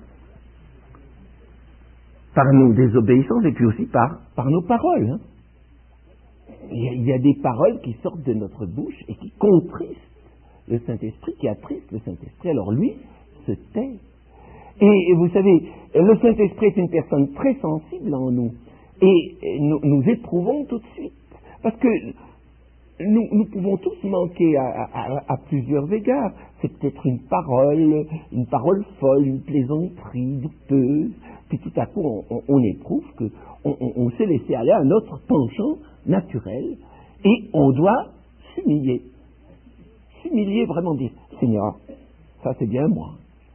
Par nos désobéissances et puis aussi par nos paroles. Hein. Il y a des paroles qui sortent de notre bouche et qui contristent le Saint-Esprit, qui attristent le Saint-Esprit. Alors lui se tait. Et vous savez, le Saint-Esprit est une personne très sensible en nous. Et nous éprouvons tout de suite. Parce que nous pouvons tous manquer à plusieurs égards. C'est peut-être une parole folle, une plaisanterie douteuse. Puis tout à coup, on éprouve qu'on s'est laissé aller à notre penchant naturel. Et on doit s'humilier. S'humilier, vraiment dire, Seigneur, ça c'est bien moi.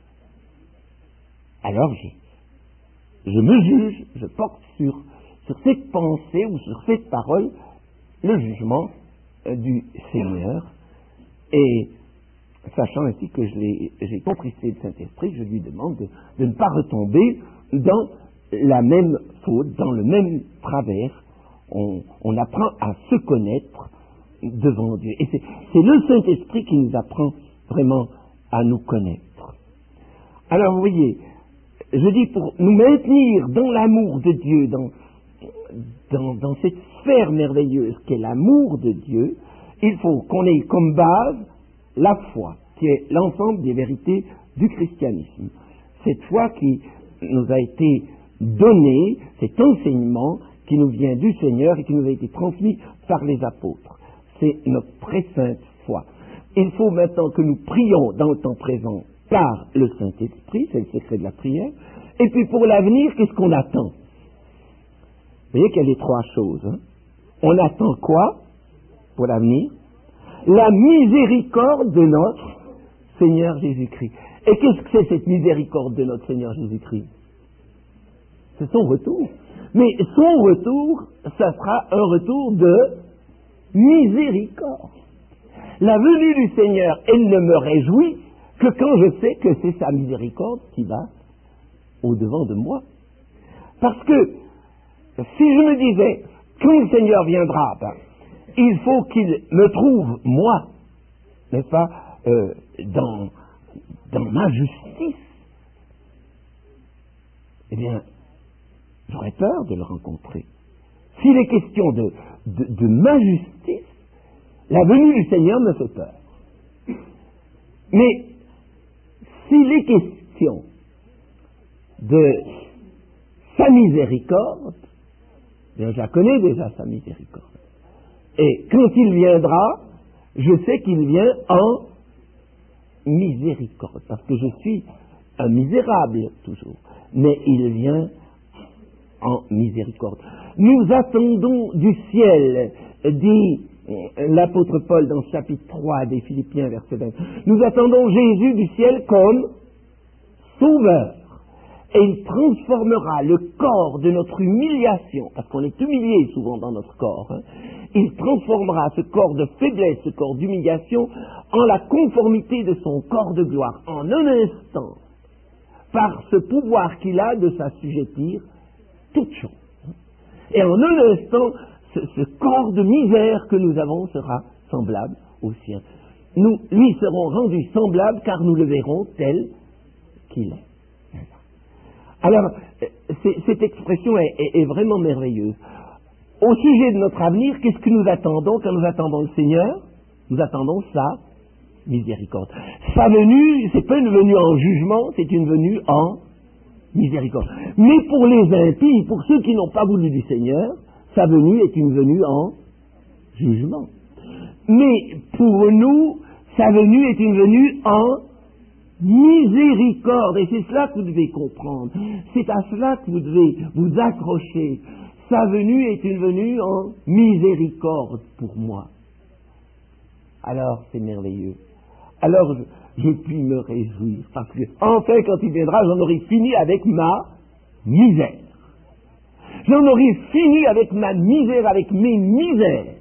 Alors je me juge, je porte sur cette pensée ou sur cette parole le jugement du Seigneur, et sachant ainsi que j'ai contristé le Saint-Esprit, je lui demande de ne pas retomber dans la même faute, dans le même travers. On apprend à se connaître devant Dieu. Et c'est le Saint-Esprit qui nous apprend vraiment à nous connaître. Alors vous voyez, je dis pour nous maintenir dans l'amour de Dieu, dans cette sphère merveilleuse qu'est l'amour de Dieu, il faut qu'on ait comme base la foi, qui est l'ensemble des vérités du christianisme. Cette foi qui nous a été donnée, cet enseignement qui nous vient du Seigneur et qui nous a été transmis par les apôtres. C'est notre très sainte foi. Il faut maintenant que nous prions dans le temps présent par le Saint-Esprit, c'est le secret de la prière. Et puis pour l'avenir, qu'est-ce qu'on attend? Vous voyez qu'il y a les trois choses. Hein? On attend quoi pour l'avenir? La miséricorde de notre Seigneur Jésus-Christ. Et qu'est-ce que c'est cette miséricorde de notre Seigneur Jésus-Christ? C'est son retour. Mais son retour, ça sera un retour de miséricorde. La venue du Seigneur, elle ne me réjouit que quand je sais que c'est sa miséricorde qui va au-devant de moi. Parce que si je me disais, quand le Seigneur viendra, il faut qu'il me trouve, moi, n'est-ce pas, dans ma justice, eh bien, j'aurais peur de le rencontrer. S'il est question de ma justice, la venue du Seigneur me fait peur. Mais s'il est question de sa miséricorde, bien, je la connais déjà, sa miséricorde. Et quand il viendra, je sais qu'il vient en miséricorde, parce que je suis un misérable toujours, mais il vient en miséricorde. Nous attendons du ciel, dit l'apôtre Paul dans le chapitre 3 des Philippiens, verset 20, nous attendons Jésus du ciel comme sauveur. Et il transformera le corps de notre humiliation, parce qu'on est humilié souvent dans notre corps, hein, il transformera ce corps de faiblesse, ce corps d'humiliation, en la conformité de son corps de gloire, en un instant, par ce pouvoir qu'il a de s'assujettir toute chose. Et en un instant, ce corps de misère que nous avons sera semblable au sien. Nous lui serons rendus semblables car nous le verrons tel qu'il est. Alors, cette expression est vraiment merveilleuse. Au sujet de notre avenir, qu'est-ce que nous attendons quand nous attendons le Seigneur? Nous attendons sa miséricorde. Sa venue, c'est pas une venue en jugement, c'est une venue en miséricorde. Mais pour les impies, pour ceux qui n'ont pas voulu du Seigneur, sa venue est une venue en jugement. Mais pour nous, sa venue est une venue en miséricorde, et c'est cela que vous devez comprendre. C'est à cela que vous devez vous accrocher. Sa venue est une venue en miséricorde pour moi. Alors, c'est merveilleux. Alors, je puis me réjouir, parce que, enfin, quand il viendra, j'en aurai fini avec ma misère. J'en aurai fini avec ma misère, avec mes misères.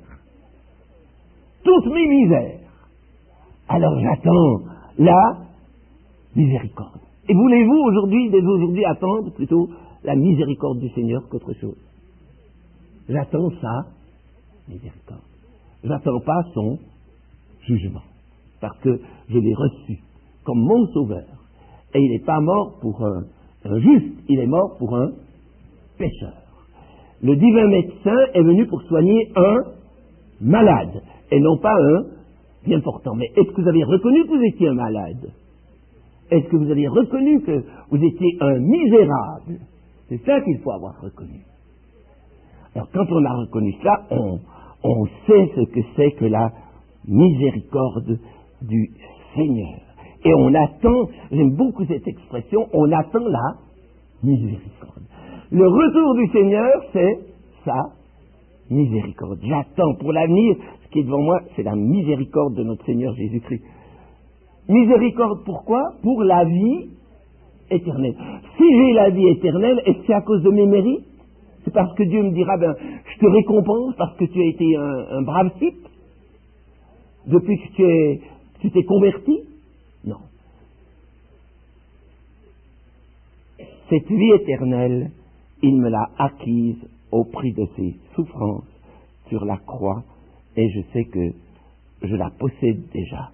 Toutes mes misères. Alors, j'attends la miséricorde. Et voulez-vous aujourd'hui, dès aujourd'hui, attendre plutôt la miséricorde du Seigneur qu'autre chose? J'attends sa miséricorde. J'attends pas son jugement, parce que je l'ai reçu comme mon sauveur. Et il n'est pas mort pour un juste, il est mort pour un pécheur. Le divin médecin est venu pour soigner un malade, et non pas un bien portant. Mais est-ce que vous avez reconnu que vous étiez un malade? Est-ce que vous avez reconnu que vous étiez un misérable? C'est ça qu'il faut avoir reconnu. Alors quand on a reconnu cela, on sait ce que c'est que la miséricorde du Seigneur. Et on attend, j'aime beaucoup cette expression, on attend la miséricorde. Le retour du Seigneur, c'est sa miséricorde. J'attends pour l'avenir, ce qui est devant moi, c'est la miséricorde de notre Seigneur Jésus-Christ. Miséricorde, pourquoi? Pour la vie éternelle. Si j'ai la vie éternelle, est-ce que c'est à cause de mes mérites? C'est parce que Dieu me dira, je te récompense parce que tu as été un brave type depuis que tu t'es converti? Non. Cette vie éternelle, il me l'a acquise au prix de ses souffrances sur la croix et je sais que je la possède déjà.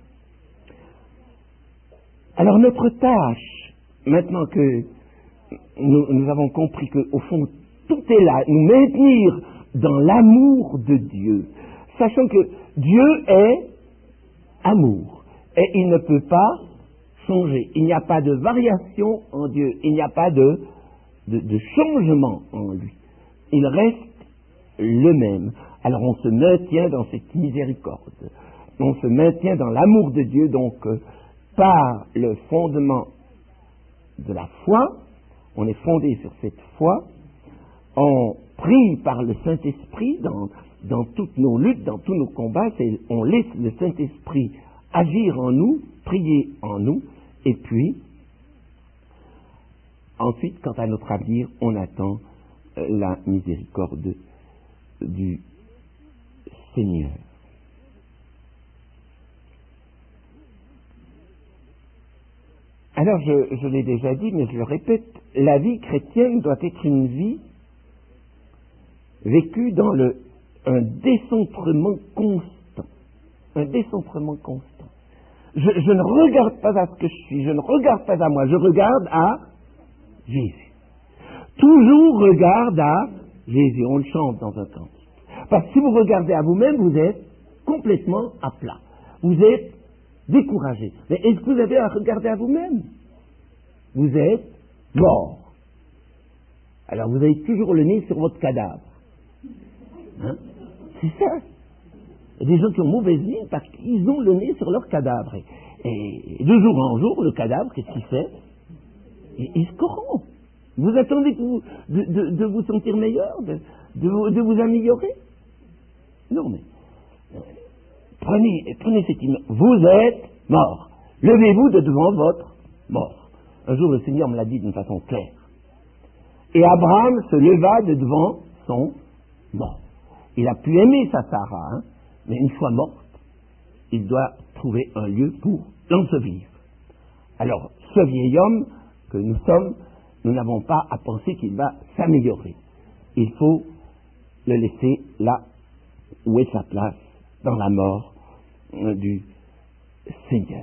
Alors notre tâche, maintenant que nous avons compris qu'au fond tout est là, nous maintenir dans l'amour de Dieu, sachant que Dieu est amour, et il ne peut pas changer. Il n'y a pas de variation en Dieu, il n'y a pas de changement en lui. Il reste le même. Alors on se maintient dans cette miséricorde, on se maintient dans l'amour de Dieu, donc par le fondement de la foi, on est fondé sur cette foi, on prie par le Saint-Esprit dans toutes nos luttes, dans tous nos combats, on laisse le Saint-Esprit agir en nous, prier en nous, et puis, ensuite, quant à notre avenir, on attend la miséricorde du Seigneur. Alors, je l'ai déjà dit, mais je le répète, la vie chrétienne doit être une vie vécue dans un décentrement constant. Un décentrement constant. Je ne regarde pas à ce que je suis, je ne regarde pas à moi, je regarde à Jésus. Toujours regarde à Jésus. On le chante dans un cantique. Parce que si vous regardez à vous-même, vous êtes complètement à plat. Vous êtes découragé. Mais est-ce que vous avez à regarder à vous-même? Vous êtes mort. Alors vous avez toujours le nez sur votre cadavre. Hein? C'est ça. Il y a des gens qui ont mauvaise mine parce qu'ils ont le nez sur leur cadavre. Et de jour en jour, le cadavre, qu'est-ce qu'il fait? Il se corrompt. Vous attendez de vous sentir meilleur, de vous améliorer? Non, mais prenez cette image. Vous êtes mort. Levez-vous de devant votre mort. Un jour, le Seigneur me l'a dit d'une façon claire. Et Abraham se leva de devant son mort. Il a pu aimer sa Sarah, hein, mais une fois morte, il doit trouver un lieu pour l'ensevelir. Alors, ce vieil homme que nous sommes, nous n'avons pas à penser qu'il va s'améliorer. Il faut le laisser là où est sa place, dans la mort du Seigneur.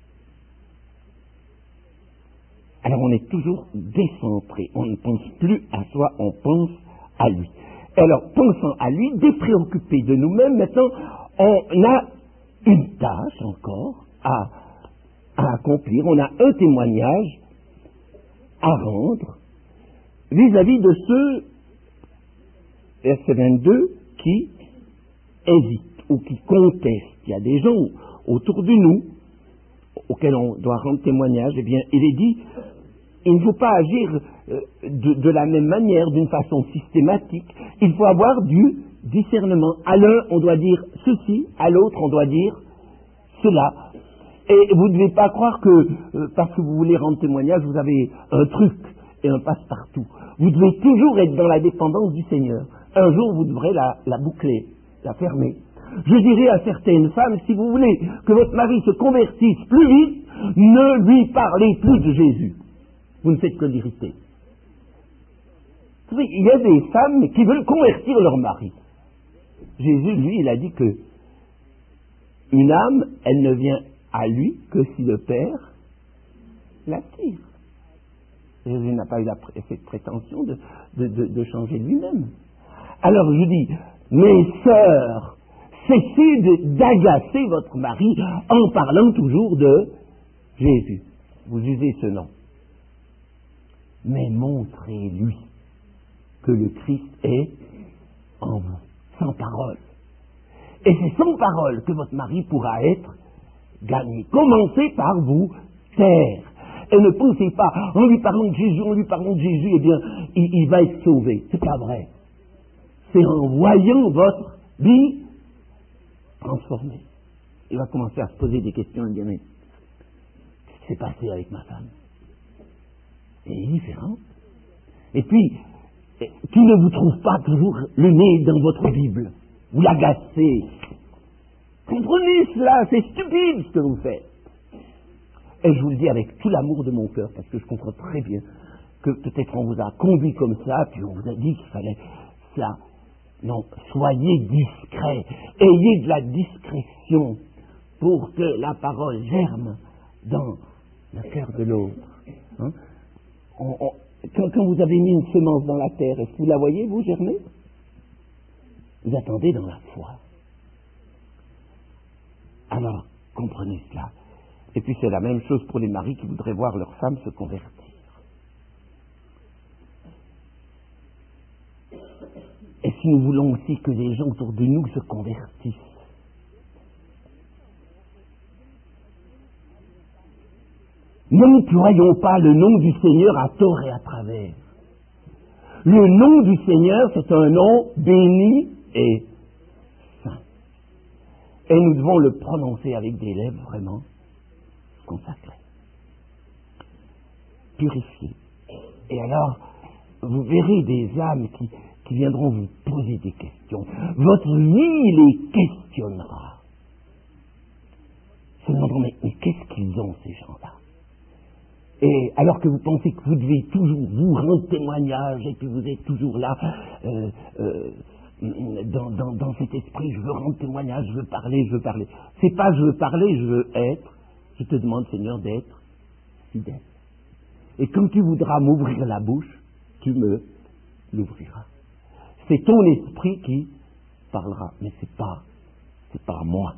Alors on est toujours décentré, on ne pense plus à soi, on pense à lui. Alors, pensant à lui, dépréoccupé de nous-mêmes, maintenant, on a une tâche encore à accomplir, on a un témoignage à rendre vis-à-vis de ceux, verset 22, qui hésitent ou qui contestent. Il y a des gens autour de nous auxquels on doit rendre témoignage. Eh bien, il est dit, il ne faut pas agir de la même manière, d'une façon systématique. Il faut avoir du discernement. À l'un, on doit dire ceci, à l'autre, on doit dire cela. Et vous ne devez pas croire que, parce que vous voulez rendre témoignage, vous avez un truc et un passe-partout. Vous devez toujours être dans la dépendance du Seigneur. Un jour, vous devrez la boucler, la fermer. Je dirais à certaines femmes, si vous voulez que votre mari se convertisse plus vite, ne lui parlez plus de Jésus. Vous ne faites que l'irriter. Vous savez, il y a des femmes qui veulent convertir leur mari. Jésus, lui, il a dit que une âme, elle ne vient à lui que si le Père l'attire. Jésus n'a pas eu cette prétention de changer lui-même. Alors je dis, mes sœurs, cessez d'agacer votre mari en parlant toujours de Jésus. Vous usez ce nom. Mais montrez-lui que le Christ est en vous, sans parole. Et c'est sans parole que votre mari pourra être gagné. Commencez par vous taire. Et ne pensez pas, en lui parlant de Jésus, eh bien, il va être sauvé. C'est pas vrai. C'est en voyant votre vie transformée. Il va commencer à se poser des questions et dire, mais qu'est-ce qui s'est passé avec ma femme? Elle est différente. Et puis, qui ne vous trouve pas toujours le nez dans votre Bible? Vous l'agacez. Comprenez cela, c'est stupide ce que vous faites. Et je vous le dis avec tout l'amour de mon cœur, parce que je comprends très bien que peut-être on vous a conduit comme ça, puis on vous a dit qu'il fallait cela. Non, soyez discrets, ayez de la discrétion pour que la parole germe dans le cœur de l'autre. Hein? Quand vous avez mis une semence dans la terre, est-ce que vous la voyez, vous, germer? Vous attendez dans la foi. Alors, comprenez cela. Et puis c'est la même chose pour les maris qui voudraient voir leur femme se convertir. Et si nous voulons aussi que les gens autour de nous se convertissent, n'employons pas le nom du Seigneur à tort et à travers. Le nom du Seigneur, c'est un nom béni et saint. Et nous devons le prononcer avec des lèvres vraiment consacrées, purifiées. Et alors, vous verrez des âmes qui viendront vous poser des questions. Votre vie les questionnera. Se demanderont, mais qu'est-ce qu'ils ont, ces gens-là? Et alors que vous pensez que vous devez toujours vous rendre témoignage, et puis vous êtes toujours là, dans cet esprit, je veux rendre témoignage, je veux parler. C'est pas je veux parler, je veux être. Je te demande, Seigneur, d'être fidèle. Et quand tu voudras m'ouvrir la bouche, tu me l'ouvriras. C'est ton esprit qui parlera, mais c'est pas moi.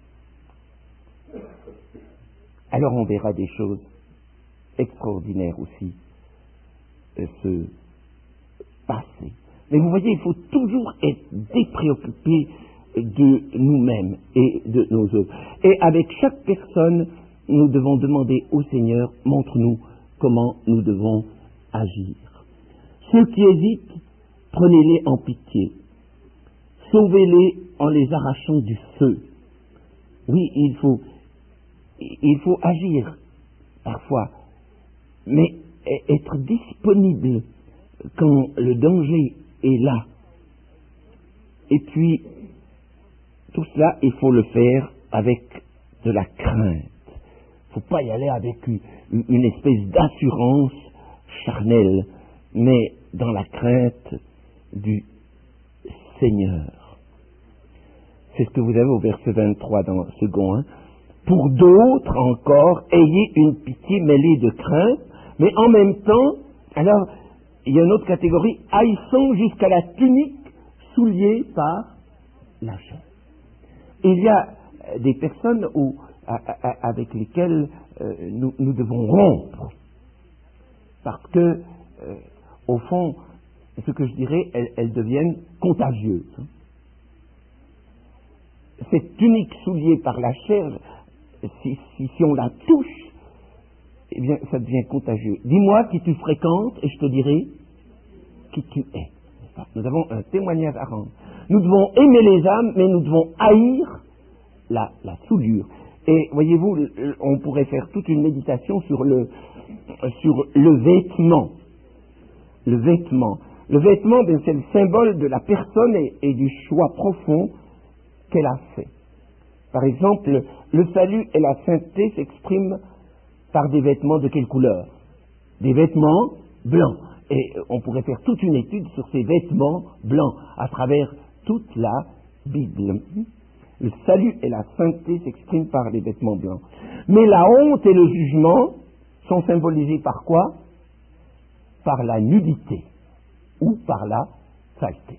Alors on verra des choses extraordinaires aussi se passer. Mais vous voyez, il faut toujours être dépréoccupé de nous-mêmes et de nos œuvres. Et avec chaque personne, nous devons demander au Seigneur, montre-nous comment nous devons agir. Ceux qui hésitent, prenez-les en pitié. Sauvez-les en les arrachant du feu. Oui, il faut agir parfois, mais être disponible quand le danger est là. Et puis, tout cela, il faut le faire avec de la crainte. Il ne faut pas y aller avec une espèce d'assurance charnelle, mais dans la crainte du Seigneur. C'est ce que vous avez au verset 23 dans second 1. Pour d'autres encore, ayez une pitié mêlée de crainte, mais en même temps, alors, il y a une autre catégorie, haïssons jusqu'à la tunique souillée par la chair. Il y a des personnes avec lesquelles nous devons rompre, parce que, au fond, ce que je dirais, elles deviennent contagieuses. Cette tunique souillée par la chair, si on la touche, eh bien, ça devient contagieux. Dis-moi qui tu fréquentes et je te dirai qui tu es. Nous avons un témoignage à rendre. Nous devons aimer les âmes, mais nous devons haïr la souillure. Et voyez-vous, on pourrait faire toute une méditation sur le vêtement. Le vêtement. Le vêtement, bien, c'est le symbole de la personne et du choix profond qu'elle a fait. Par exemple, le salut et la sainteté s'expriment par des vêtements de quelle couleur? Des vêtements blancs. Et on pourrait faire toute une étude sur ces vêtements blancs à travers toute la Bible. Le salut et la sainteté s'expriment par des vêtements blancs. Mais la honte et le jugement sont symbolisés par quoi? Par la nudité ou par la saleté.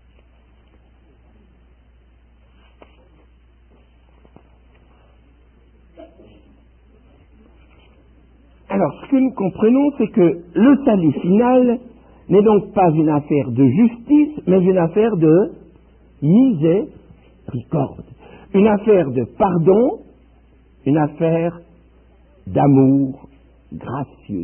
Alors, ce que nous comprenons, c'est que le salut final n'est donc pas une affaire de justice, mais une affaire de miséricorde, une affaire de pardon, une affaire d'amour gracieux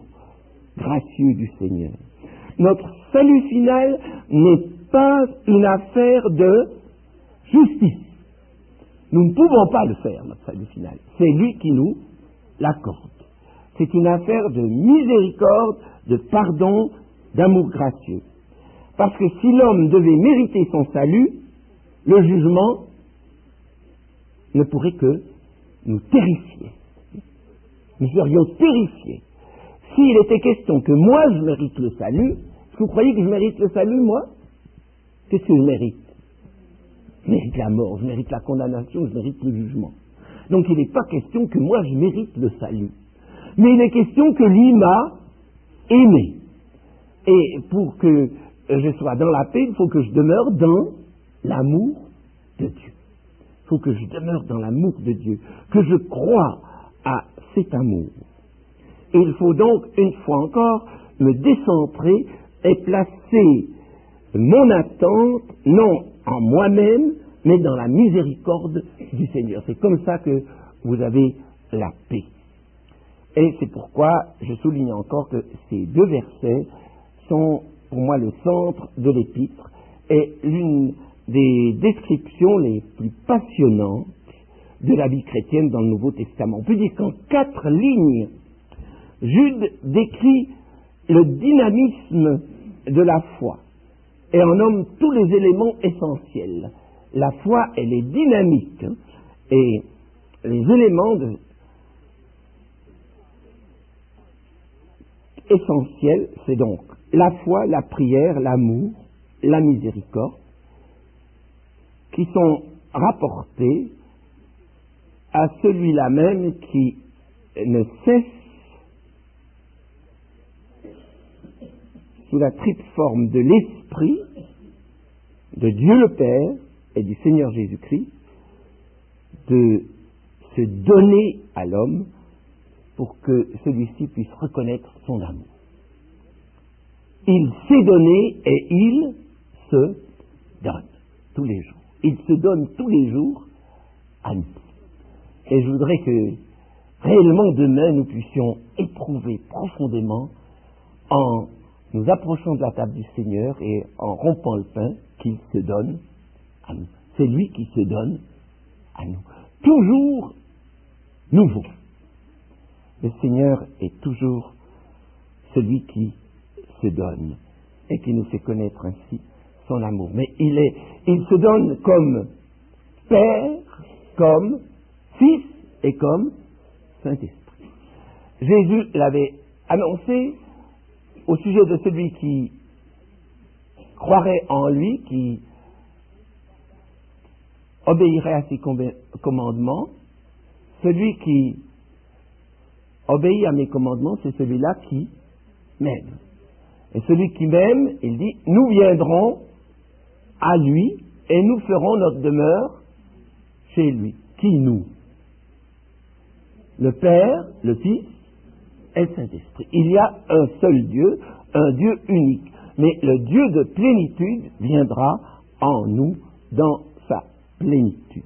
du Seigneur. Notre salut final n'est pas une affaire de justice. Nous ne pouvons pas le faire, notre salut final. C'est lui qui nous l'accorde. C'est une affaire de miséricorde, de pardon, d'amour gracieux. Parce que si l'homme devait mériter son salut, le jugement ne pourrait que nous terrifier. Nous serions terrifiés. S'il était question que moi je mérite le salut, est-ce que vous croyez que je mérite le salut, moi? Qu'est-ce que je mérite? Je mérite la mort, je mérite la condamnation, je mérite le jugement. Donc il n'est pas question que moi je mérite le salut. Mais il est question que lui m'a aimé. Et pour que je sois dans la paix, il faut que je demeure dans l'amour de Dieu. Il faut que je demeure dans l'amour de Dieu, que je croie à cet amour. Et il faut donc, une fois encore, me décentrer et placer mon attente, non en moi-même, mais dans la miséricorde du Seigneur. C'est comme ça que vous avez la paix. Et c'est pourquoi je souligne encore que ces deux versets sont pour moi le centre de l'épître et l'une des descriptions les plus passionnantes de la vie chrétienne dans le Nouveau Testament. On peut dire qu'en 4 lignes, Jude décrit le dynamisme de la foi et en nomme tous les éléments essentiels. La foi, elle est dynamique, hein, et les éléments essentiels, c'est donc la foi, la prière, l'amour, la miséricorde, qui sont rapportés à celui-là même qui ne cesse, sous la triple forme de l'Esprit, de Dieu le Père et du Seigneur Jésus-Christ, de se donner à l'homme pour que celui-ci puisse reconnaître son amour. Il s'est donné et il se donne tous les jours. Il se donne tous les jours à nous. Et je voudrais que réellement demain nous puissions éprouver profondément en nous approchant de la table du Seigneur et en rompant le pain qu'il se donne à nous. C'est lui qui se donne à nous. Toujours nouveau. Le Seigneur est toujours celui qui se donne et qui nous fait connaître ainsi son amour. Mais il se donne comme Père, comme Fils et comme Saint-Esprit. Jésus l'avait annoncé au sujet de celui qui croirait en lui, qui obéirait à ses commandements. Celui qui obéit à mes commandements, c'est celui-là qui m'aime. Et celui qui m'aime, il dit, nous viendrons à lui et nous ferons notre demeure chez lui. Qui nous? Le Père, le Fils et le Saint-Esprit. Il y a un seul Dieu, un Dieu unique. Mais le Dieu de plénitude viendra en nous dans sa plénitude.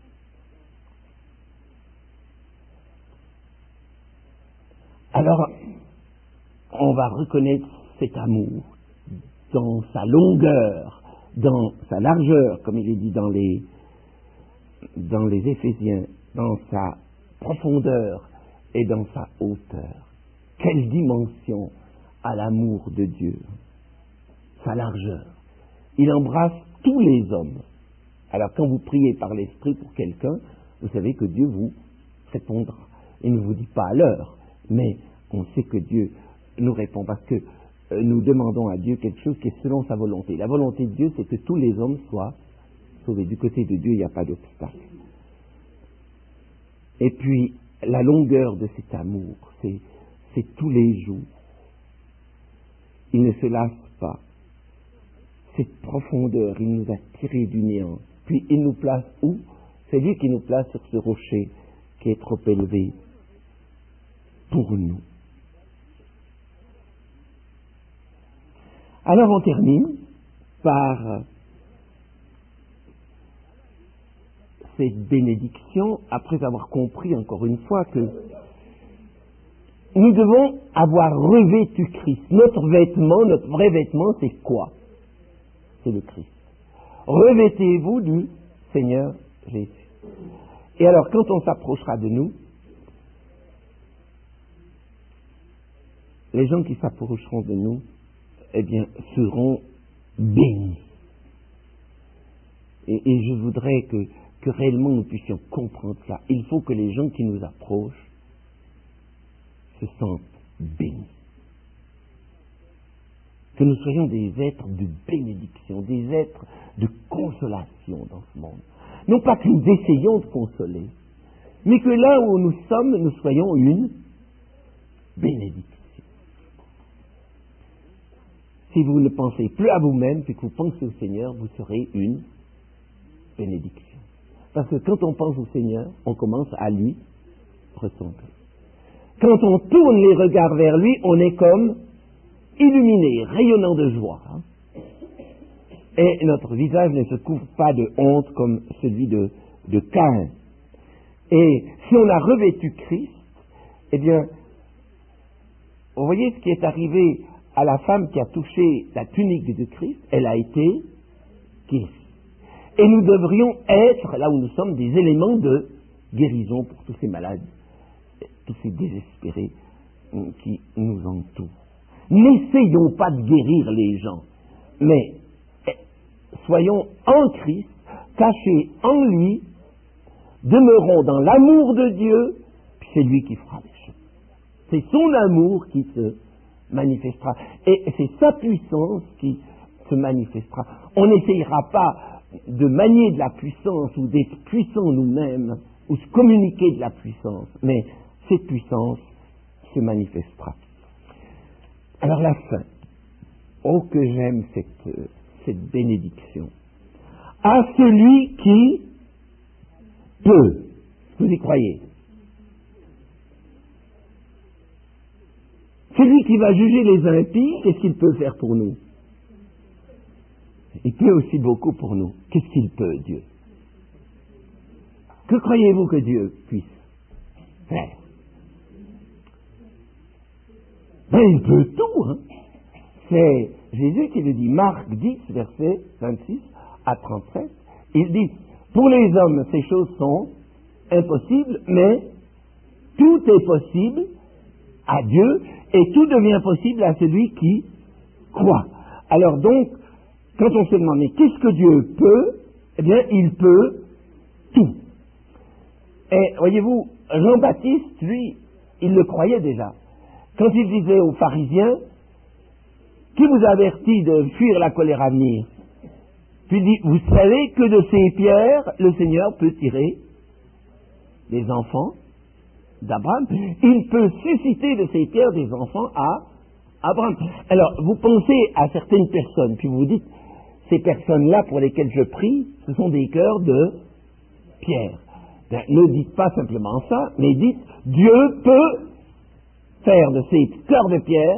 Alors, on va reconnaître cet amour dans sa longueur, dans sa largeur, comme il est dit dans les Éphésiens, dans sa profondeur et dans sa hauteur. Quelle dimension à l'amour de Dieu! Sa largeur. Il embrasse tous les hommes. Alors quand vous priez par l'Esprit pour quelqu'un, vous savez que Dieu vous répondra. Il ne vous dit pas à l'heure, mais on sait que Dieu nous répond parce que nous demandons à Dieu quelque chose qui est selon sa volonté. La volonté de Dieu, c'est que tous les hommes soient sauvés. Du côté de Dieu, il n'y a pas d'obstacle. Et puis, la longueur de cet amour, c'est tous les jours. Il ne se lasse pas. Cette profondeur, il nous a tirés du néant. Puis, il nous place où? C'est lui qui nous place sur ce rocher qui est trop élevé pour nous. Alors, on termine par cette bénédiction, après avoir compris encore une fois que nous devons avoir revêtu Christ. Notre vêtement, notre vrai vêtement, c'est quoi? C'est le Christ. Revêtez-vous du Seigneur Jésus. Et alors, quand on s'approchera de nous, les gens qui s'approcheront de nous, eh bien, seront bénis. Et je voudrais que réellement nous puissions comprendre cela. Il faut que les gens qui nous approchent se sentent bénis. que nous soyons des êtres de bénédiction, des êtres de consolation dans ce monde. Non pas que nous essayions de consoler, mais que là où nous sommes, nous soyons une bénédiction. Si vous ne pensez plus à vous-même, puis que vous pensez au Seigneur, vous serez une bénédiction. Parce que quand on pense au Seigneur, on commence à lui ressembler. Quand on tourne les regards vers lui, on est comme illuminé, rayonnant de joie. Et notre visage ne se couvre pas de honte comme celui de Caïn. Et si on a revêtu Christ, eh bien, vous voyez ce qui est arrivé à la femme qui a touché la tunique de Christ, elle a été guérie. Et nous devrions être, là où nous sommes, des éléments de guérison pour tous ces malades, tous ces désespérés qui nous entourent. N'essayons pas de guérir les gens, mais soyons en Christ, cachés en lui, demeurons dans l'amour de Dieu, puis c'est lui qui fera les choses. C'est son amour qui se manifestera. Et c'est sa puissance qui se manifestera. On n'essayera pas de manier de la puissance ou d'être puissants nous-mêmes ou se communiquer de la puissance, mais cette puissance se manifestera. Alors la fin. Oh que j'aime cette bénédiction. À celui qui peut. Vous y croyez? Celui qui va juger les impies, qu'est-ce qu'il peut faire pour nous? Il peut aussi beaucoup pour nous. Qu'est-ce qu'il peut, Dieu? Que croyez-vous que Dieu puisse faire? Ben, il peut tout, hein. C'est Jésus qui le dit, Marc 10, versets 26 à 37. Il dit, pour les hommes, ces choses sont impossibles, mais tout est possible à Dieu, et tout devient possible à celui qui croit. Alors donc, quand on se demande, mais qu'est-ce que Dieu peut? Eh bien, il peut tout. Et voyez-vous, Jean-Baptiste, lui, il le croyait déjà. Quand il disait aux pharisiens, qui vous avertit de fuir la colère à venir? Puis il dit, vous savez que de ces pierres, le Seigneur peut tirer des enfants d'Abraham. Il peut susciter de ces pierres des enfants à Abraham. Alors, vous pensez à certaines personnes, puis vous vous dites, ces personnes-là pour lesquelles je prie, ce sont des cœurs de pierre. Ben, ne dites pas simplement ça, mais dites, Dieu peut faire de ces cœurs de pierre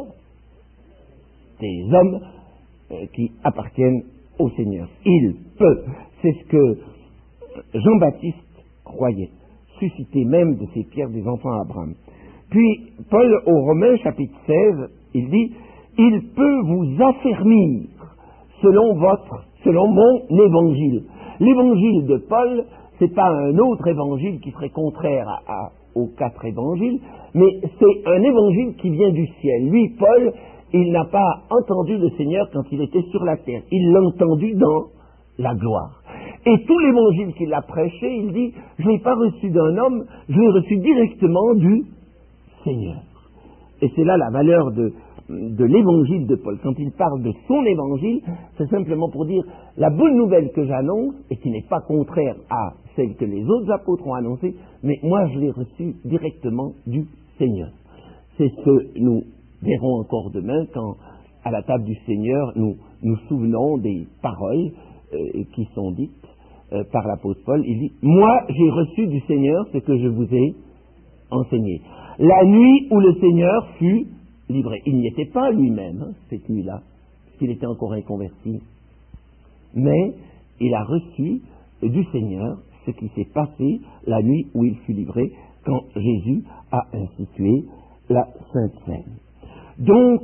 des hommes qui appartiennent au Seigneur. Il peut. C'est ce que Jean-Baptiste croyait. Susciter même de ces pierres des enfants à Abraham. Puis, Paul, aux Romains, chapitre 16, il dit, il peut vous affermir selon mon évangile. L'évangile de Paul, c'est pas un autre évangile qui serait contraire aux 4 évangiles, mais c'est un évangile qui vient du ciel. Lui, Paul, il n'a pas entendu le Seigneur quand il était sur la terre. Il l'a entendu dans la gloire. Et tout l'évangile qu'il a prêché, il dit, je ne l'ai pas reçu d'un homme, je l'ai reçu directement du Seigneur. Et c'est là la valeur de l'évangile de Paul. Quand il parle de son évangile, c'est simplement pour dire, la bonne nouvelle que j'annonce, et qui n'est pas contraire à celle que les autres apôtres ont annoncée, mais moi je l'ai reçue directement du Seigneur. C'est ce que nous verrons encore demain quand, à la table du Seigneur, nous nous souvenons des paroles qui sont dites par l'apôtre Paul. Il dit, moi j'ai reçu du Seigneur ce que je vous ai enseigné. La nuit où le Seigneur fut livré. Il n'y était pas lui-même, hein, cette nuit-là, parce qu'il était encore inconverti. Mais il a reçu du Seigneur ce qui s'est passé la nuit où il fut livré, quand Jésus a institué la Sainte Seine. Donc,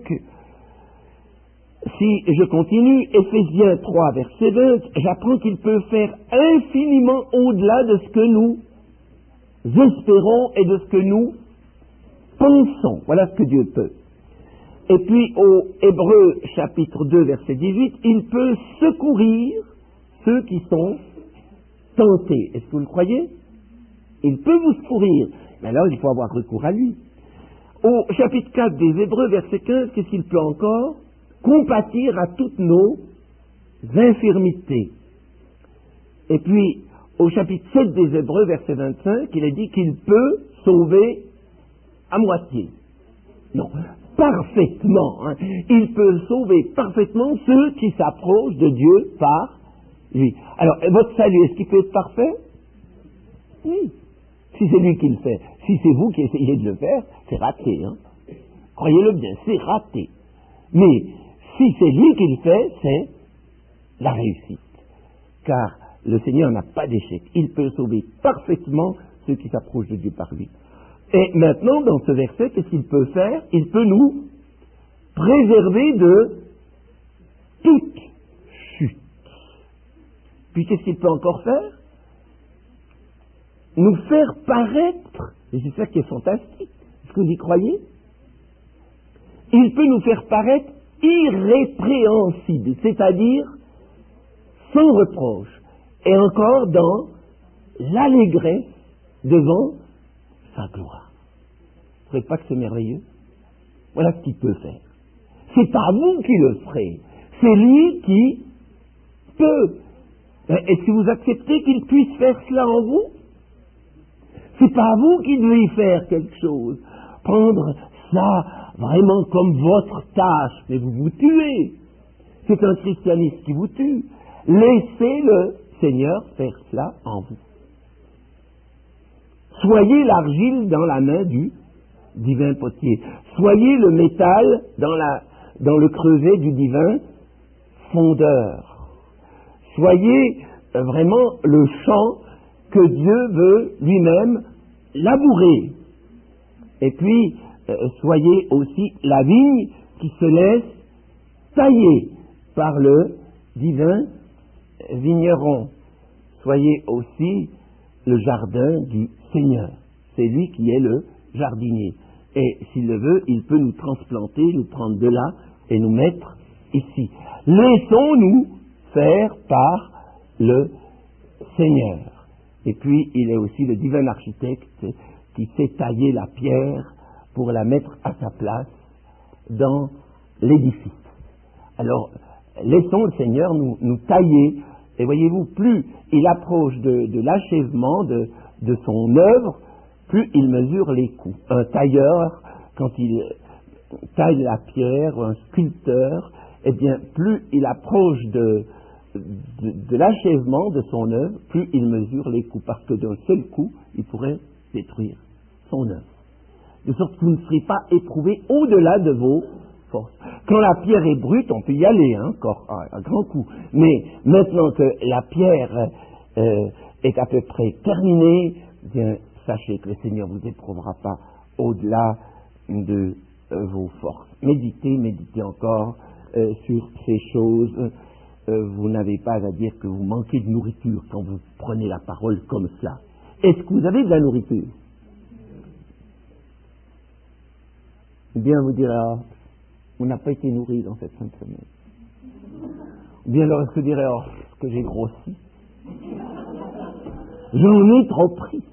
si je continue, Éphésiens 3, verset 20, j'apprends qu'il peut faire infiniment au-delà de ce que nous espérons et de ce que nous pensons. Voilà ce que Dieu peut. Et puis, au Hébreux, chapitre 2, verset 18, il peut secourir ceux qui sont tentés. Est-ce que vous le croyez? Il peut vous secourir. Mais alors, il faut avoir recours à lui. Au chapitre 4 des Hébreux, verset 15, qu'est-ce qu'il peut encore? compatir à toutes nos infirmités. Et puis, au chapitre 7 des Hébreux, verset 25, il est dit qu'il peut sauver à moitié. Non, parfaitement. Hein. Il peut sauver parfaitement ceux qui s'approchent de Dieu par lui. Alors, votre salut, est-ce qu'il peut être parfait? Oui. Si c'est lui qui le fait. Si c'est vous qui essayez de le faire, c'est raté. Hein. Croyez-le bien, c'est raté. Mais si c'est lui qui le fait, c'est la réussite. Car le Seigneur n'a pas d'échec. Il peut sauver parfaitement ceux qui s'approchent de Dieu par lui. Et maintenant, dans ce verset, qu'est-ce qu'il peut faire? Il peut nous préserver de toute chute. Puis qu'est-ce qu'il peut encore faire? Nous faire paraître, et c'est ça qui est fantastique, est-ce que vous y croyez? Il peut nous faire paraître irrépréhensibles, c'est-à-dire sans reproche, et encore dans l'allégresse devant sa gloire. Vous ne trouvez pas que c'est merveilleux? Voilà ce qu'il peut faire. C'est pas vous qui le ferez, c'est lui qui peut. Est-ce que vous acceptez qu'il puisse faire cela en vous? C'est pas vous qui devez faire quelque chose. Prendre ça vraiment comme votre tâche, mais vous vous tuez. C'est un christianisme qui vous tue. Laissez le Seigneur faire cela en vous. Soyez l'argile dans la main du divin potier. Soyez le métal dans le creuset du divin fondeur. Soyez vraiment le champ que Dieu veut lui-même labourer. Et puis, soyez aussi la vigne qui se laisse tailler par le divin vigneron. Soyez aussi le jardin du Seigneur. C'est lui qui est le jardinier. Et s'il le veut, il peut nous transplanter, nous prendre de là et nous mettre ici. Laissons-nous faire par le Seigneur. Et puis, il est aussi le divin architecte qui sait tailler la pierre pour la mettre à sa place dans l'édifice. Alors, laissons le Seigneur nous tailler. Et voyez-vous, plus il approche de l'achèvement de son œuvre, plus il mesure les coups. Un tailleur, quand il taille la pierre, un sculpteur, eh bien, plus il approche de l'achèvement de son œuvre, plus il mesure les coups, parce que d'un seul coup, il pourrait détruire son œuvre. De sorte que vous ne serez pas éprouvé au-delà de vos forces. Quand la pierre est brute, on peut y aller, hein, encore un grand coup. Mais maintenant que la pierre est à peu près terminée, bien, sachez que le Seigneur ne vous éprouvera pas au-delà de vos forces. Méditez encore sur ces choses. Vous n'avez pas à dire que vous manquez de nourriture quand vous prenez la parole comme cela. Est-ce que vous avez de la nourriture? Ou bien vous direz, on n'a pas été nourri dans cette fin de semaine. Ou bien alors est-ce que vous direz, ce que j'ai grossi. J'en ai trop pris.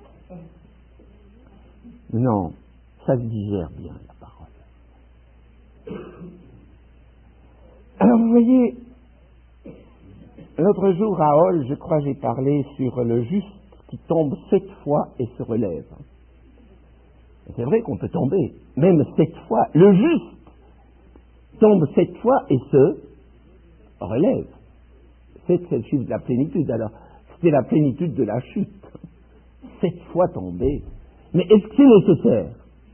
Non, ça se digère bien, la parole. Alors vous voyez, l'autre jour à Hall, je crois j'ai parlé sur le juste qui tombe 7 fois et se relève. C'est vrai qu'on peut tomber, même 7 fois. Le juste tombe 7 fois et se relève. 7, c'est le chiffre de la plénitude. Alors, c'était la plénitude de la chute. 7 fois tombé. Mais est-ce que c'est nécessaire?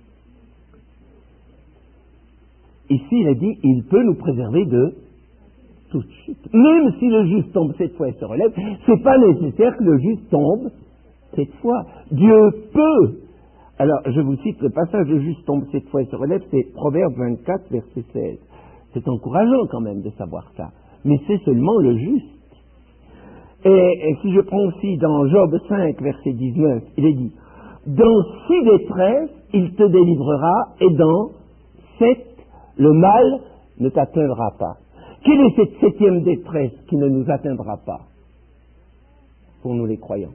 Ici, il est dit, il peut nous préserver de toute chute. Même si le juste tombe 7 fois et se relève, c'est pas nécessaire que le juste tombe 7 fois. Dieu peut. Alors, je vous cite le passage, le juste tombe 7 fois et se relève, c'est Proverbe 24, verset 16. C'est encourageant quand même de savoir ça. Mais c'est seulement le juste. Et si je prends aussi dans Job 5, verset 19, il est dit, dans 6 détresses, il te délivrera, et dans 7, le mal ne t'atteindra pas. Quelle est cette 7e détresse qui ne nous atteindra pas pour nous les croyants?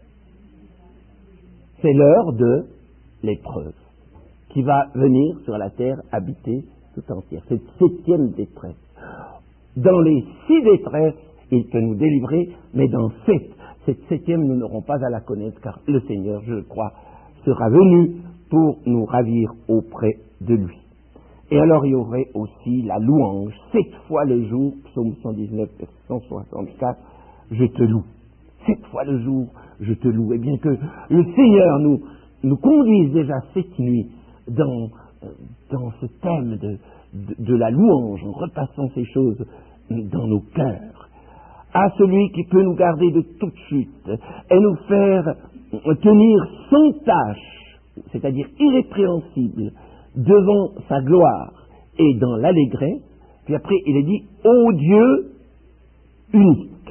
C'est l'heure de l'épreuve qui va venir sur la terre habiter tout entière. Cette 7e détresse. Dans les 6 détresses, il peut nous délivrer, mais dans cette 7e, nous n'aurons pas à la connaître, car le Seigneur, je crois, sera venu pour nous ravir auprès de lui. Et alors il y aurait aussi la louange, 7 fois le jour, psaume 119, verset 164, je te loue. 7 fois le jour, je te loue. Et bien que le Seigneur nous conduise déjà cette nuit dans ce thème de la louange, en repassant ces choses dans nos cœurs, à celui qui peut nous garder de toute chute et nous faire tenir sans tâche, c'est-à-dire irrépréhensible, devant sa gloire et dans l'allégresse. Puis après, il est dit « Ô Dieu unique ».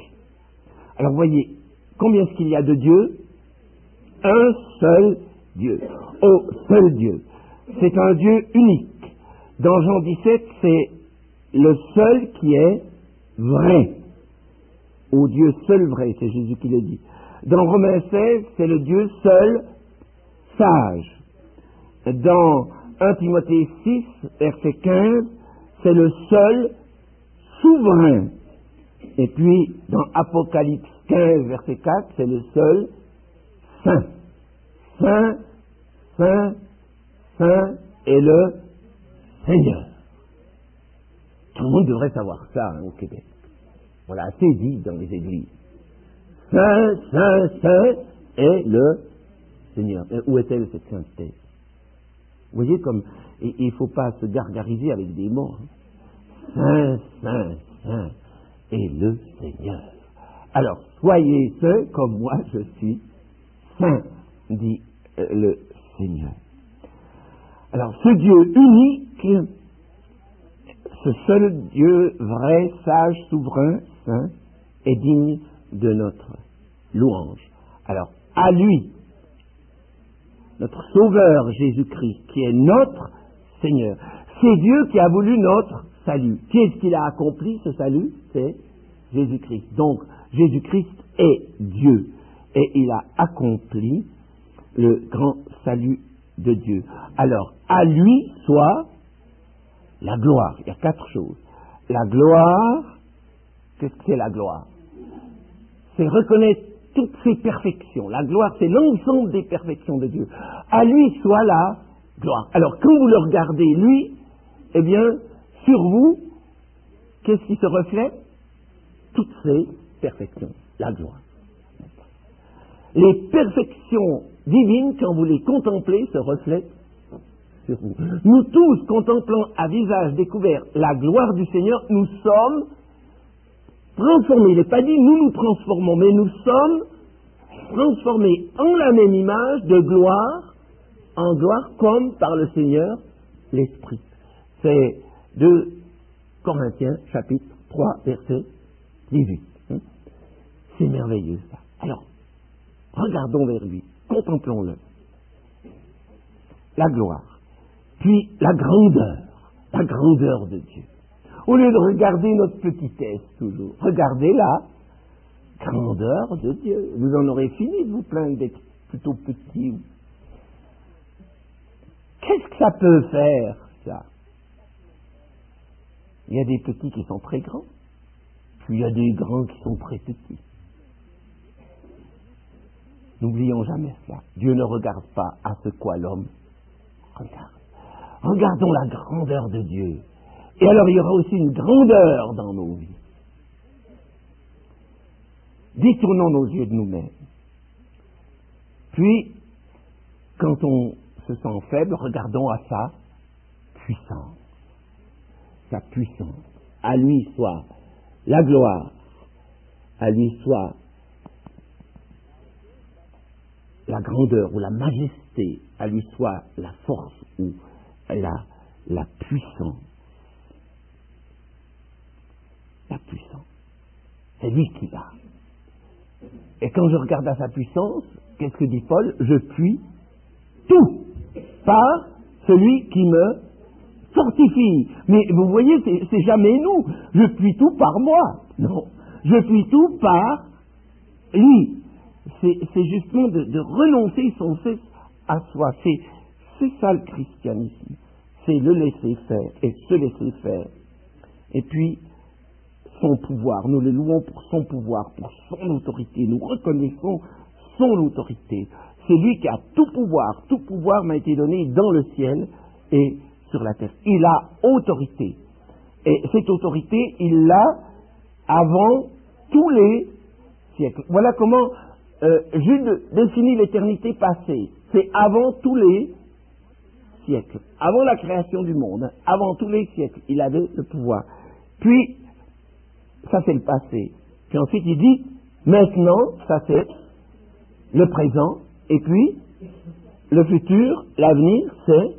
Alors voyez, combien est-ce qu'il y a de dieux? Un seul Dieu. Ô seul Dieu. C'est un Dieu unique. Dans Jean 17, c'est le seul qui est vrai. Ô Dieu seul vrai, c'est Jésus qui le dit. Dans Romains 16, c'est le Dieu seul sage. Dans 1 Timothée 6, verset 15, c'est le seul souverain. Et puis, dans Apocalypse 15, verset 4, c'est le seul saint. Saint, saint, saint est le Seigneur. Tout le monde devrait savoir ça au Québec. Voilà, assez dit dans les églises. Saint, saint, saint est le Seigneur. Et où est-elle cette sainteté? Vous voyez comme il ne faut pas se gargariser avec des mots. Saint, saint, saint est le Seigneur. Alors, soyez saints comme moi je suis saint, dit le Seigneur. Alors, ce Dieu unique, ce seul Dieu vrai, sage, souverain, saint, est digne de notre louange. Alors, à lui, notre Sauveur Jésus-Christ, qui est notre Seigneur. C'est Dieu qui a voulu notre salut. Qui est-ce qui l'a accompli, ce salut? C'est Jésus-Christ. Donc, Jésus-Christ est Dieu. Et il a accompli le grand salut de Dieu. Alors, à lui soit la gloire. Il y a 4 choses. La gloire, qu'est-ce que c'est la gloire? C'est reconnaître toutes ses perfections. La gloire, c'est l'ensemble des perfections de Dieu. À lui soit la gloire. Alors, quand vous le regardez, lui, eh bien, sur vous, qu'est-ce qui se reflète? Toutes ses perfections. La gloire. Les perfections divines, quand vous les contemplez, se reflètent sur vous. Nous tous, contemplant à visage découvert la gloire du Seigneur, nous sommes transformés. Il n'est pas dit nous nous transformons, mais nous sommes transformés en la même image de gloire en gloire, comme par le Seigneur l'Esprit. C'est 2 Corinthiens, chapitre 3, verset 18. C'est merveilleux ça. Alors, regardons vers lui, contemplons-le. La gloire, puis la grandeur de Dieu. Au lieu de regarder notre petitesse toujours, regardez la grandeur de Dieu. Vous en aurez fini de vous plaindre d'être plutôt petit. Qu'est-ce que ça peut faire, ça? Il y a des petits qui sont très grands, puis il y a des grands qui sont très petits. N'oublions jamais cela. Dieu ne regarde pas à ce quoi l'homme regarde. Regardons la grandeur de Dieu. Et alors il y aura aussi une grandeur dans nos vies. Détournons nos yeux de nous-mêmes. Puis, quand on se sent faible, regardons à sa puissance. Sa puissance. À lui soit la gloire. À lui soit la grandeur ou la majesté. À lui soit la force ou la puissance. La puissance. C'est lui qui l'a. Et quand je regarde à sa puissance, qu'est-ce que dit Paul? Je puis tout par celui qui me fortifie. Mais vous voyez, c'est jamais nous. Je puis tout par moi. Non. Je puis tout par lui. C'est justement de renoncer sans cesse à soi. C'est ça le christianisme. C'est le laisser faire et se laisser faire et puis son pouvoir. Nous le louons pour son pouvoir, pour son autorité. Nous reconnaissons son autorité. C'est lui qui a tout pouvoir. Tout pouvoir m'a été donné dans le ciel et sur la terre. Il a autorité. Et cette autorité, il l'a avant tous les siècles. Voilà comment Jude définit l'éternité passée. C'est avant tous les siècles. Avant la création du monde, avant tous les siècles, il avait le pouvoir. Puis, ça c'est le passé. Puis ensuite il dit, maintenant, ça c'est le présent. Et puis, le futur, l'avenir, c'est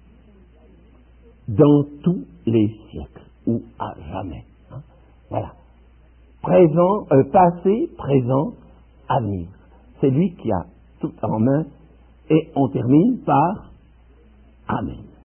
dans tous les siècles ou à jamais. Hein? Voilà. Présent, passé, présent, avenir. C'est lui qui a tout en main et on termine par Amen.